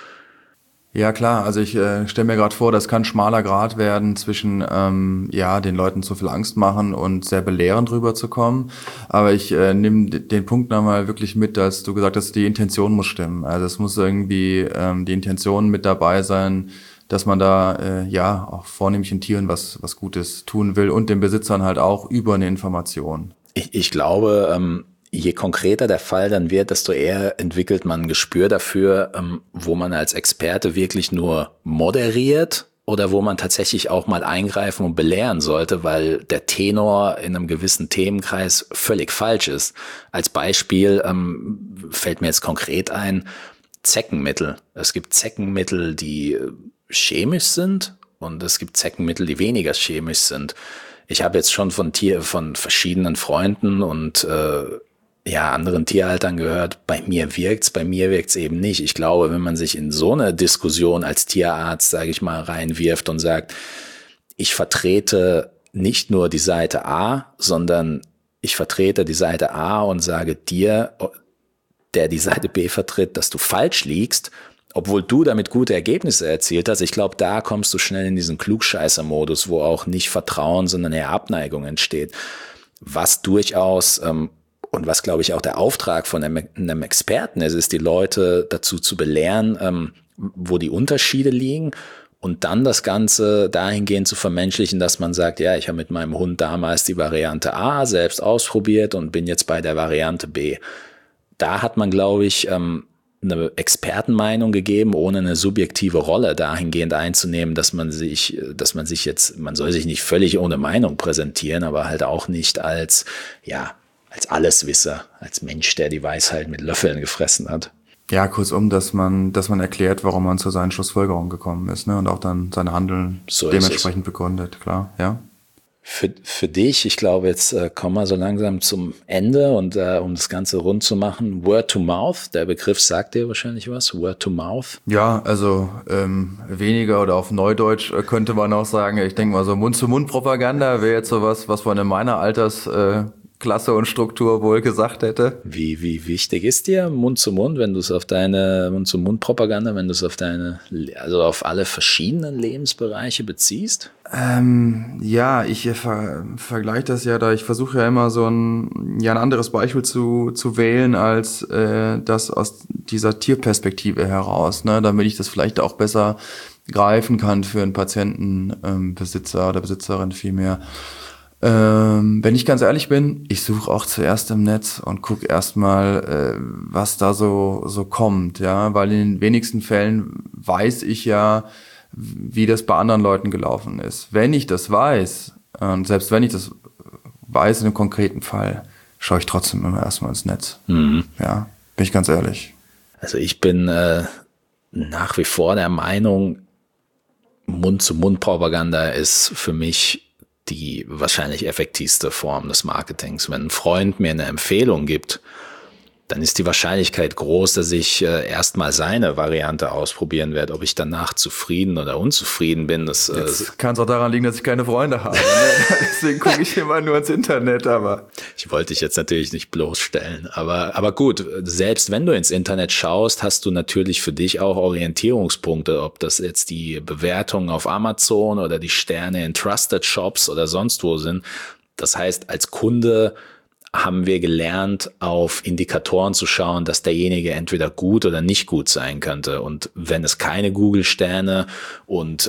Ja klar, also ich stelle mir gerade vor, das kann ein schmaler Grat werden zwischen den Leuten zu viel Angst machen und sehr belehrend rüberzukommen. Aber ich nehme den Punkt nochmal wirklich mit, dass du gesagt hast, die Intention muss stimmen. Also es muss irgendwie die Intention mit dabei sein, dass man da auch vornehmlichen Tieren was Gutes tun will und den Besitzern halt auch über eine Information. Ich glaube, je konkreter der Fall dann wird, desto eher entwickelt man ein Gespür dafür, wo man als Experte wirklich nur moderiert oder wo man tatsächlich auch mal eingreifen und belehren sollte, weil der Tenor in einem gewissen Themenkreis völlig falsch ist. Als Beispiel fällt mir jetzt konkret ein, Zeckenmittel. Es gibt Zeckenmittel, die chemisch sind und es gibt Zeckenmittel, die weniger chemisch sind. Ich habe jetzt schon von verschiedenen Freunden und anderen Tierhaltern gehört, bei mir wirkt's eben nicht. Ich glaube, wenn man sich in so eine Diskussion als Tierarzt, sage ich mal, reinwirft und sagt, ich vertrete nicht nur die Seite A, sondern ich vertrete die Seite A und sage dir, der die Seite B vertritt, dass du falsch liegst, obwohl du damit gute Ergebnisse erzielt hast. Ich glaube, da kommst du schnell in diesen Klugscheißer-Modus, wo auch nicht Vertrauen, sondern eher Abneigung entsteht. Was durchaus und was, glaube ich, auch der Auftrag von einem Experten ist die Leute dazu zu belehren, wo die Unterschiede liegen und dann das Ganze dahingehend zu vermenschlichen, dass man sagt, ja, ich habe mit meinem Hund damals die Variante A selbst ausprobiert und bin jetzt bei der Variante B. Da hat man, glaube ich, eine Expertenmeinung gegeben, ohne eine subjektive Rolle dahingehend einzunehmen, dass man soll sich nicht völlig ohne Meinung präsentieren, aber halt auch nicht als Alleswisser, als Mensch, der die Weisheit mit Löffeln gefressen hat. Ja, kurzum, dass man erklärt, warum man zu seinen Schlussfolgerungen gekommen ist, ne, und auch dann sein Handeln dementsprechend begründet, klar, ja. Für dich, ich glaube, jetzt kommen wir so langsam zum Ende und um das Ganze rund zu machen, Word to Mouth, der Begriff sagt dir wahrscheinlich was, Word to Mouth? Ja, also weniger oder auf Neudeutsch könnte man auch sagen, ich denke mal so Mund-zu-Mund-Propaganda wäre jetzt sowas, was man in meiner Altersklasse und Struktur wohl gesagt hätte. Wie wichtig ist dir Mund-zu-Mund, wenn du es auf deine Mund-zu-Mund-Propaganda, wenn du es auf auf alle verschiedenen Lebensbereiche beziehst? Ja, ich vergleiche das ja, da ich versuche ja immer so ein anderes Beispiel zu wählen als das aus dieser Tierperspektive heraus, ne, damit ich das vielleicht auch besser greifen kann für einen Patientenbesitzer oder Besitzerin vielmehr. Wenn ich ganz ehrlich bin, ich suche auch zuerst im Netz und gucke erstmal, was da so kommt, ja, weil in den wenigsten Fällen weiß ich ja, wie das bei anderen Leuten gelaufen ist. Wenn ich das weiß, und selbst wenn ich das weiß in einem konkreten Fall, schaue ich trotzdem immer erstmal ins Netz. Mhm. Ja, bin ich ganz ehrlich. Also ich bin nach wie vor der Meinung, Mund-zu-Mund-Propaganda ist für mich die wahrscheinlich effektivste Form des Marketings. Wenn ein Freund mir eine Empfehlung gibt, dann ist die Wahrscheinlichkeit groß, dass ich erstmal seine Variante ausprobieren werde. Ob ich danach zufrieden oder unzufrieden bin, das kann es auch daran liegen, dass ich keine Freunde habe. Ne? Deswegen gucke ich immer nur ins Internet. Aber ich wollte dich jetzt natürlich nicht bloßstellen. Aber gut, selbst wenn du ins Internet schaust, hast du natürlich für dich auch Orientierungspunkte, ob das jetzt die Bewertungen auf Amazon oder die Sterne in Trusted Shops oder sonst wo sind. Das heißt, als Kunde haben wir gelernt, auf Indikatoren zu schauen, dass derjenige entweder gut oder nicht gut sein könnte. Und wenn es keine Google-Sterne und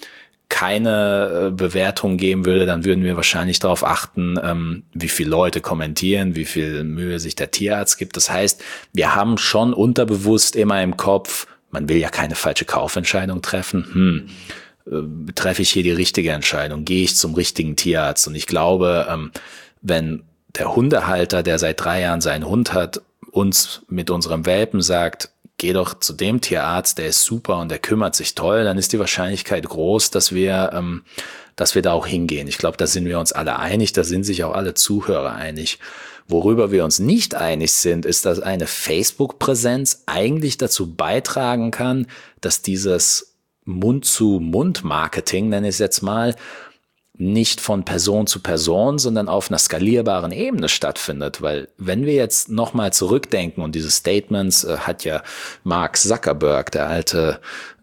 keine Bewertung geben würde, dann würden wir wahrscheinlich darauf achten, wie viele Leute kommentieren, wie viel Mühe sich der Tierarzt gibt. Das heißt, wir haben schon unterbewusst immer im Kopf, man will ja keine falsche Kaufentscheidung treffen. Treffe ich hier die richtige Entscheidung? Gehe ich zum richtigen Tierarzt? Und ich glaube, wenn der Hundehalter, der seit 3 Jahren seinen Hund hat, uns mit unserem Welpen sagt, geh doch zu dem Tierarzt, der ist super und der kümmert sich toll, dann ist die Wahrscheinlichkeit groß, dass wir da auch hingehen. Ich glaube, da sind wir uns alle einig, da sind sich auch alle Zuhörer einig. Worüber wir uns nicht einig sind, ist, dass eine Facebook-Präsenz eigentlich dazu beitragen kann, dass dieses Mund-zu-Mund-Marketing, nenne ich es jetzt mal, nicht von Person zu Person, sondern auf einer skalierbaren Ebene stattfindet. Weil wenn wir jetzt nochmal zurückdenken und diese Statements hat ja Mark Zuckerberg, der alte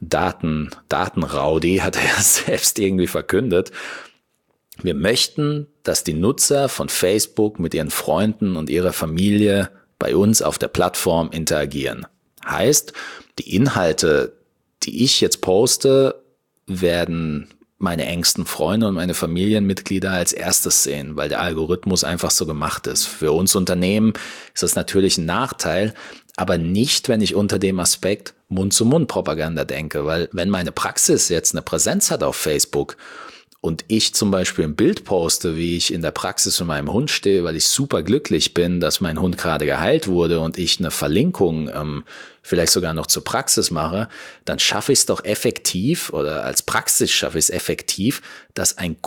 Datenraudi, hat er ja selbst irgendwie verkündet, wir möchten, dass die Nutzer von Facebook mit ihren Freunden und ihrer Familie bei uns auf der Plattform interagieren. Heißt, die Inhalte, die ich jetzt poste, werden meine engsten Freunde und meine Familienmitglieder als erstes sehen, weil der Algorithmus einfach so gemacht ist. Für uns Unternehmen ist das natürlich ein Nachteil, aber nicht, wenn ich unter dem Aspekt Mund-zu-Mund-Propaganda denke, weil wenn meine Praxis jetzt eine Präsenz hat auf Facebook und ich zum Beispiel ein Bild poste, wie ich in der Praxis mit meinem Hund stehe, weil ich super glücklich bin, dass mein Hund gerade geheilt wurde und ich eine Verlinkung vielleicht sogar noch zur Praxis mache, dann schaffe ich es doch effektiv oder als Praxis schaffe ich es effektiv, dass ein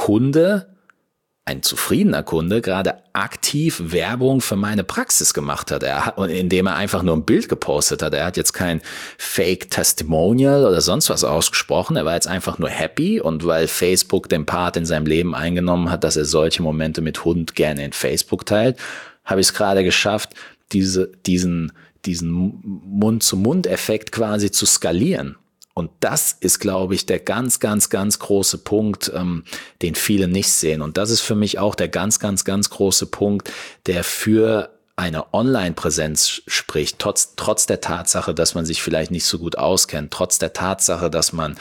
zufriedener Kunde gerade aktiv Werbung für meine Praxis gemacht hat. Indem er einfach nur ein Bild gepostet hat. Er hat jetzt kein Fake-Testimonial oder sonst was ausgesprochen. Er war jetzt einfach nur happy und weil Facebook den Part in seinem Leben eingenommen hat, dass er solche Momente mit Hund gerne in Facebook teilt, habe ich es gerade geschafft, diesen Mund-zu-Mund-Effekt quasi zu skalieren. Und das ist, glaube ich, der ganz, ganz, ganz große Punkt, den viele nicht sehen. Und das ist für mich auch der ganz, ganz, ganz große Punkt, der für eine Online-Präsenz spricht, trotz der Tatsache, dass man sich vielleicht nicht so gut auskennt, trotz der Tatsache, dass man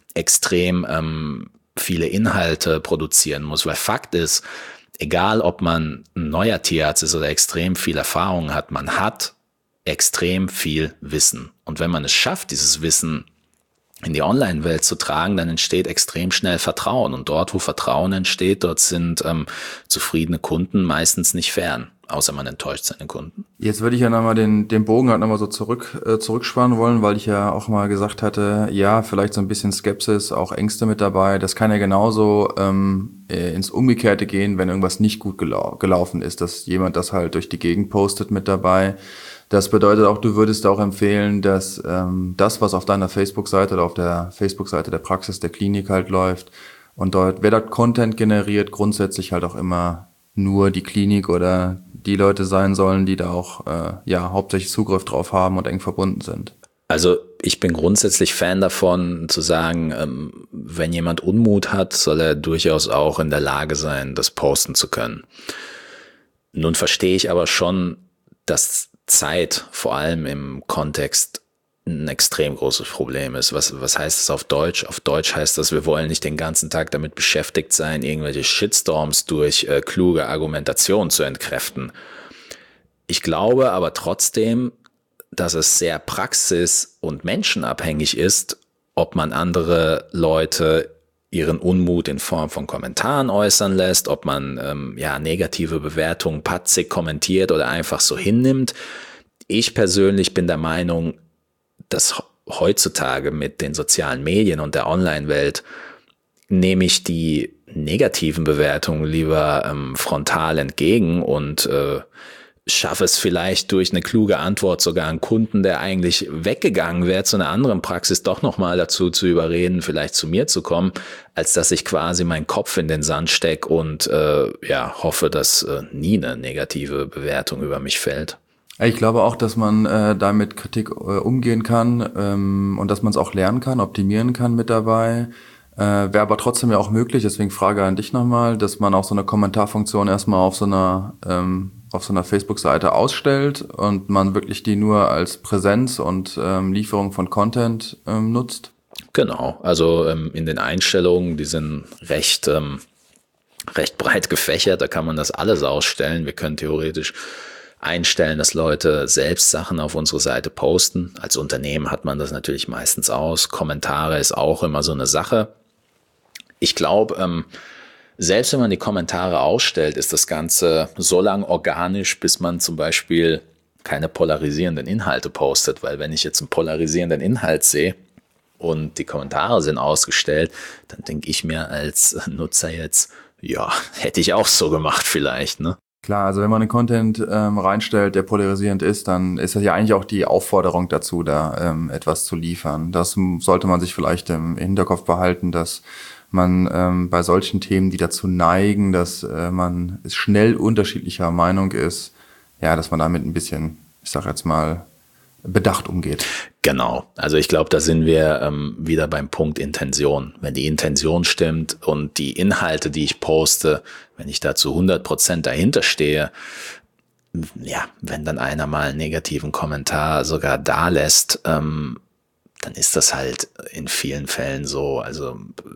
extrem viele Inhalte produzieren muss. Weil Fakt ist, egal ob man ein neuer Tierarzt ist oder extrem viel Erfahrung hat, man hat extrem viel Wissen. Und wenn man es schafft, dieses Wissen in die Online-Welt zu tragen, dann entsteht extrem schnell Vertrauen. Und dort, wo Vertrauen entsteht, dort sind zufriedene Kunden meistens nicht fern, außer man enttäuscht seine Kunden. Jetzt würde ich ja nochmal den Bogen halt nochmal so zurückspannen wollen, weil ich ja auch mal gesagt hatte, ja, vielleicht so ein bisschen Skepsis, auch Ängste mit dabei. Das kann ja genauso ins Umgekehrte gehen, wenn irgendwas nicht gut gelaufen ist, dass jemand das halt durch die Gegend postet mit dabei. Das bedeutet auch, du würdest auch empfehlen, dass das, was auf deiner Facebook-Seite oder auf der Facebook-Seite der Praxis, der Klinik halt läuft und wer dort Content generiert, grundsätzlich halt auch immer nur die Klinik oder die Leute sein sollen, die da auch hauptsächlich Zugriff drauf haben und eng verbunden sind. Also ich bin grundsätzlich Fan davon, zu sagen, wenn jemand Unmut hat, soll er durchaus auch in der Lage sein, das posten zu können. Nun verstehe ich aber schon, dass Zeit vor allem im Kontext ein extrem großes Problem ist. Was heißt das auf Deutsch? Auf Deutsch heißt das, wir wollen nicht den ganzen Tag damit beschäftigt sein, irgendwelche Shitstorms durch kluge Argumentation zu entkräften. Ich glaube aber trotzdem, dass es sehr praxis- und menschenabhängig ist, ob man andere Leute ihren Unmut in Form von Kommentaren äußern lässt, ob man negative Bewertungen patzig kommentiert oder einfach so hinnimmt. Ich persönlich bin der Meinung, dass heutzutage mit den sozialen Medien und der Online-Welt nehme ich die negativen Bewertungen lieber frontal entgegen und schaffe es vielleicht durch eine kluge Antwort sogar einen Kunden, der eigentlich weggegangen wäre zu einer anderen Praxis, doch nochmal dazu zu überreden, vielleicht zu mir zu kommen, als dass ich quasi meinen Kopf in den Sand stecke und hoffe, dass nie eine negative Bewertung über mich fällt. Ich glaube auch, dass man da mit Kritik umgehen kann und dass man es auch lernen kann, optimieren kann mit dabei. Wäre aber trotzdem ja auch möglich, deswegen Frage an dich nochmal, dass man auch so eine Kommentarfunktion erstmal auf so einer Facebook-Seite ausstellt und man wirklich die nur als Präsenz und Lieferung von Content nutzt? Genau, also in den Einstellungen, die sind recht breit gefächert, da kann man das alles ausstellen. Wir können theoretisch einstellen, dass Leute selbst Sachen auf unsere Seite posten. Als Unternehmen hat man das natürlich meistens aus. Kommentare ist auch immer so eine Sache. Ich glaube, selbst wenn man die Kommentare ausstellt, ist das Ganze so lang organisch, bis man zum Beispiel keine polarisierenden Inhalte postet. Weil wenn ich jetzt einen polarisierenden Inhalt sehe und die Kommentare sind ausgestellt, dann denke ich mir als Nutzer jetzt, ja, hätte ich auch so gemacht vielleicht, ne? Klar, also wenn man einen Content reinstellt, der polarisierend ist, dann ist das ja eigentlich auch die Aufforderung dazu, da etwas zu liefern. Das sollte man sich vielleicht im Hinterkopf behalten, dass man bei solchen Themen, die dazu neigen, dass man schnell unterschiedlicher Meinung ist, ja, dass man damit ein bisschen, ich sag jetzt mal, bedacht umgeht. Genau, also ich glaube, da sind wir wieder beim Punkt Intention. Wenn die Intention stimmt und die Inhalte, die ich poste, wenn ich da zu 100% dahinter stehe, ja, wenn dann einer mal einen negativen Kommentar sogar da lässt, dann ist das halt in vielen Fällen so. Also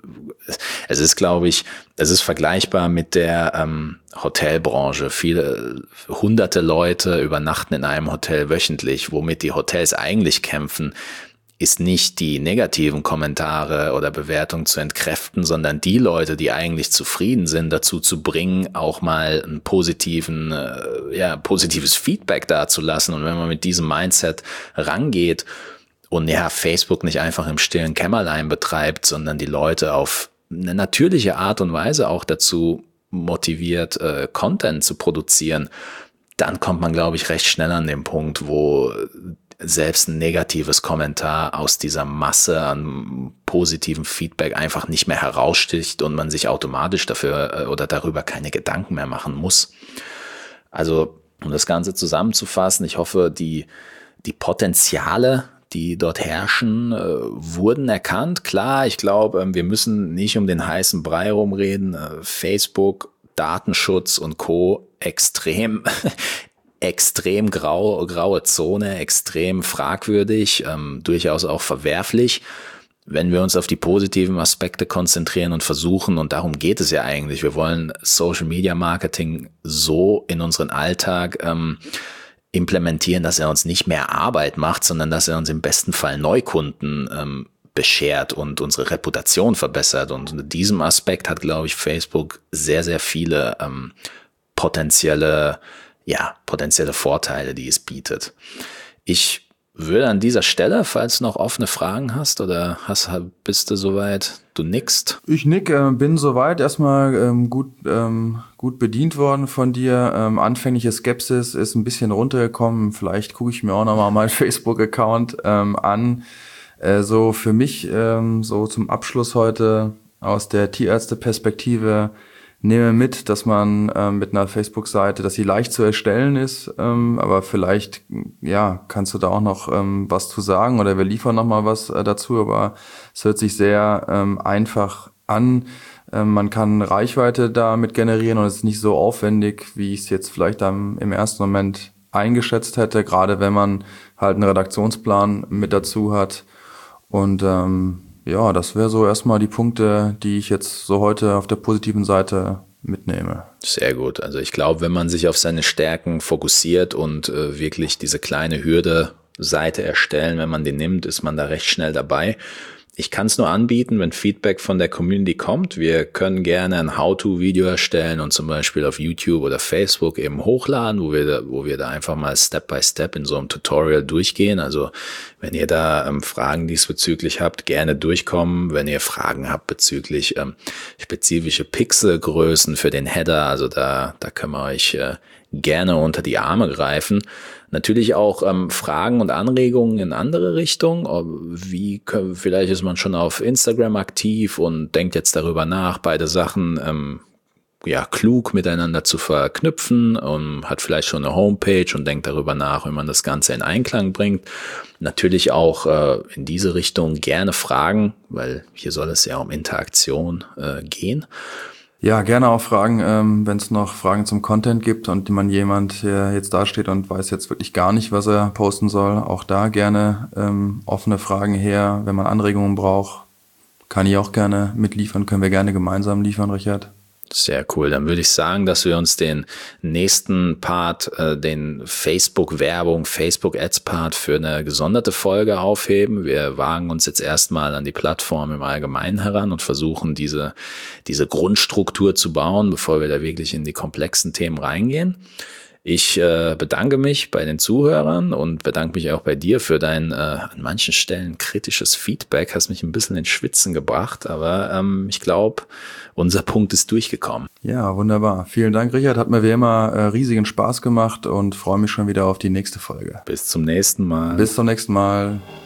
es ist, glaube ich, es ist vergleichbar mit der Hotelbranche. Viele hunderte Leute übernachten in einem Hotel wöchentlich. Womit die Hotels eigentlich kämpfen, ist nicht die negativen Kommentare oder Bewertungen zu entkräften, sondern die Leute, die eigentlich zufrieden sind, dazu zu bringen, auch mal ein positives Feedback dazulassen. Und wenn man mit diesem Mindset rangeht und Facebook nicht einfach im stillen Kämmerlein betreibt, sondern die Leute auf eine natürliche Art und Weise auch dazu motiviert, Content zu produzieren, dann kommt man, glaube ich, recht schnell an den Punkt, wo selbst ein negatives Kommentar aus dieser Masse an positivem Feedback einfach nicht mehr heraussticht und man sich automatisch dafür oder darüber keine Gedanken mehr machen muss. Also, um das Ganze zusammenzufassen, ich hoffe, die Potenziale, die dort herrschen, wurden erkannt. Klar, ich glaube, wir müssen nicht um den heißen Brei rumreden. Facebook, Datenschutz und Co. extrem graue Zone, extrem fragwürdig, durchaus auch verwerflich. Wenn wir uns auf die positiven Aspekte konzentrieren und versuchen, und darum geht es ja eigentlich, wir wollen Social Media Marketing so in unseren Alltag implementieren, dass er uns nicht mehr Arbeit macht, sondern dass er uns im besten Fall Neukunden beschert und unsere Reputation verbessert. Und in diesem Aspekt hat, glaube ich, Facebook sehr, sehr viele potenzielle Vorteile, die es bietet. Ich würde an dieser Stelle, falls du noch offene Fragen hast oder bist du soweit, du nickst? Ich bin soweit erstmal gut bedient worden von dir. Anfängliche Skepsis ist ein bisschen runtergekommen. Vielleicht gucke ich mir auch nochmal meinen Facebook-Account an. So für mich, so zum Abschluss heute aus der Tierärzte-Perspektive, nehme mit, dass man mit einer Facebook-Seite, dass sie leicht zu erstellen ist, aber vielleicht, kannst du da auch noch was zu sagen oder wir liefern noch mal was dazu, aber es hört sich sehr einfach an. Man kann Reichweite damit generieren und es ist nicht so aufwendig, wie ich es jetzt vielleicht im ersten Moment eingeschätzt hätte, gerade wenn man halt einen Redaktionsplan mit dazu hat. Und das wäre so erstmal die Punkte, die ich jetzt so heute auf der positiven Seite mitnehme. Sehr gut. Also ich glaube, wenn man sich auf seine Stärken fokussiert und wirklich diese kleine Hürde-Seite erstellen, wenn man die nimmt, ist man da recht schnell dabei. Ich kann es nur anbieten, wenn Feedback von der Community kommt. Wir können gerne ein How-to-Video erstellen und zum Beispiel auf YouTube oder Facebook eben hochladen, wo wir da einfach mal Step by Step in so einem Tutorial durchgehen. Also wenn ihr da Fragen diesbezüglich habt, gerne durchkommen. Wenn ihr Fragen habt bezüglich spezifische Pixelgrößen für den Header, also da können wir euch gerne unter die Arme greifen. Natürlich auch Fragen und Anregungen in andere Richtungen. Vielleicht ist man schon auf Instagram aktiv und denkt jetzt darüber nach, beide Sachen klug miteinander zu verknüpfen und hat vielleicht schon eine Homepage und denkt darüber nach, wie man das Ganze in Einklang bringt. Natürlich auch in diese Richtung gerne Fragen, weil hier soll es ja um Interaktion gehen. Ja, gerne auch Fragen, wenn es noch Fragen zum Content gibt und jemand, der jetzt da steht und weiß jetzt wirklich gar nicht, was er posten soll, auch da gerne offene Fragen her. Wenn man Anregungen braucht, kann ich auch gerne mitliefern, können wir gerne gemeinsam liefern, Richard. Sehr cool. Dann würde ich sagen, dass wir uns den nächsten Part, den Facebook-Werbung, Facebook-Ads-Part für eine gesonderte Folge aufheben. Wir wagen uns jetzt erstmal an die Plattform im Allgemeinen heran und versuchen, diese Grundstruktur zu bauen, bevor wir da wirklich in die komplexen Themen reingehen. Ich bedanke mich bei den Zuhörern und bedanke mich auch bei dir für dein an manchen Stellen kritisches Feedback. Hast mich ein bisschen ins Schwitzen gebracht, aber ich glaube, unser Punkt ist durchgekommen. Ja, wunderbar. Vielen Dank, Richard. Hat mir wie immer riesigen Spaß gemacht und freue mich schon wieder auf die nächste Folge. Bis zum nächsten Mal. Bis zum nächsten Mal.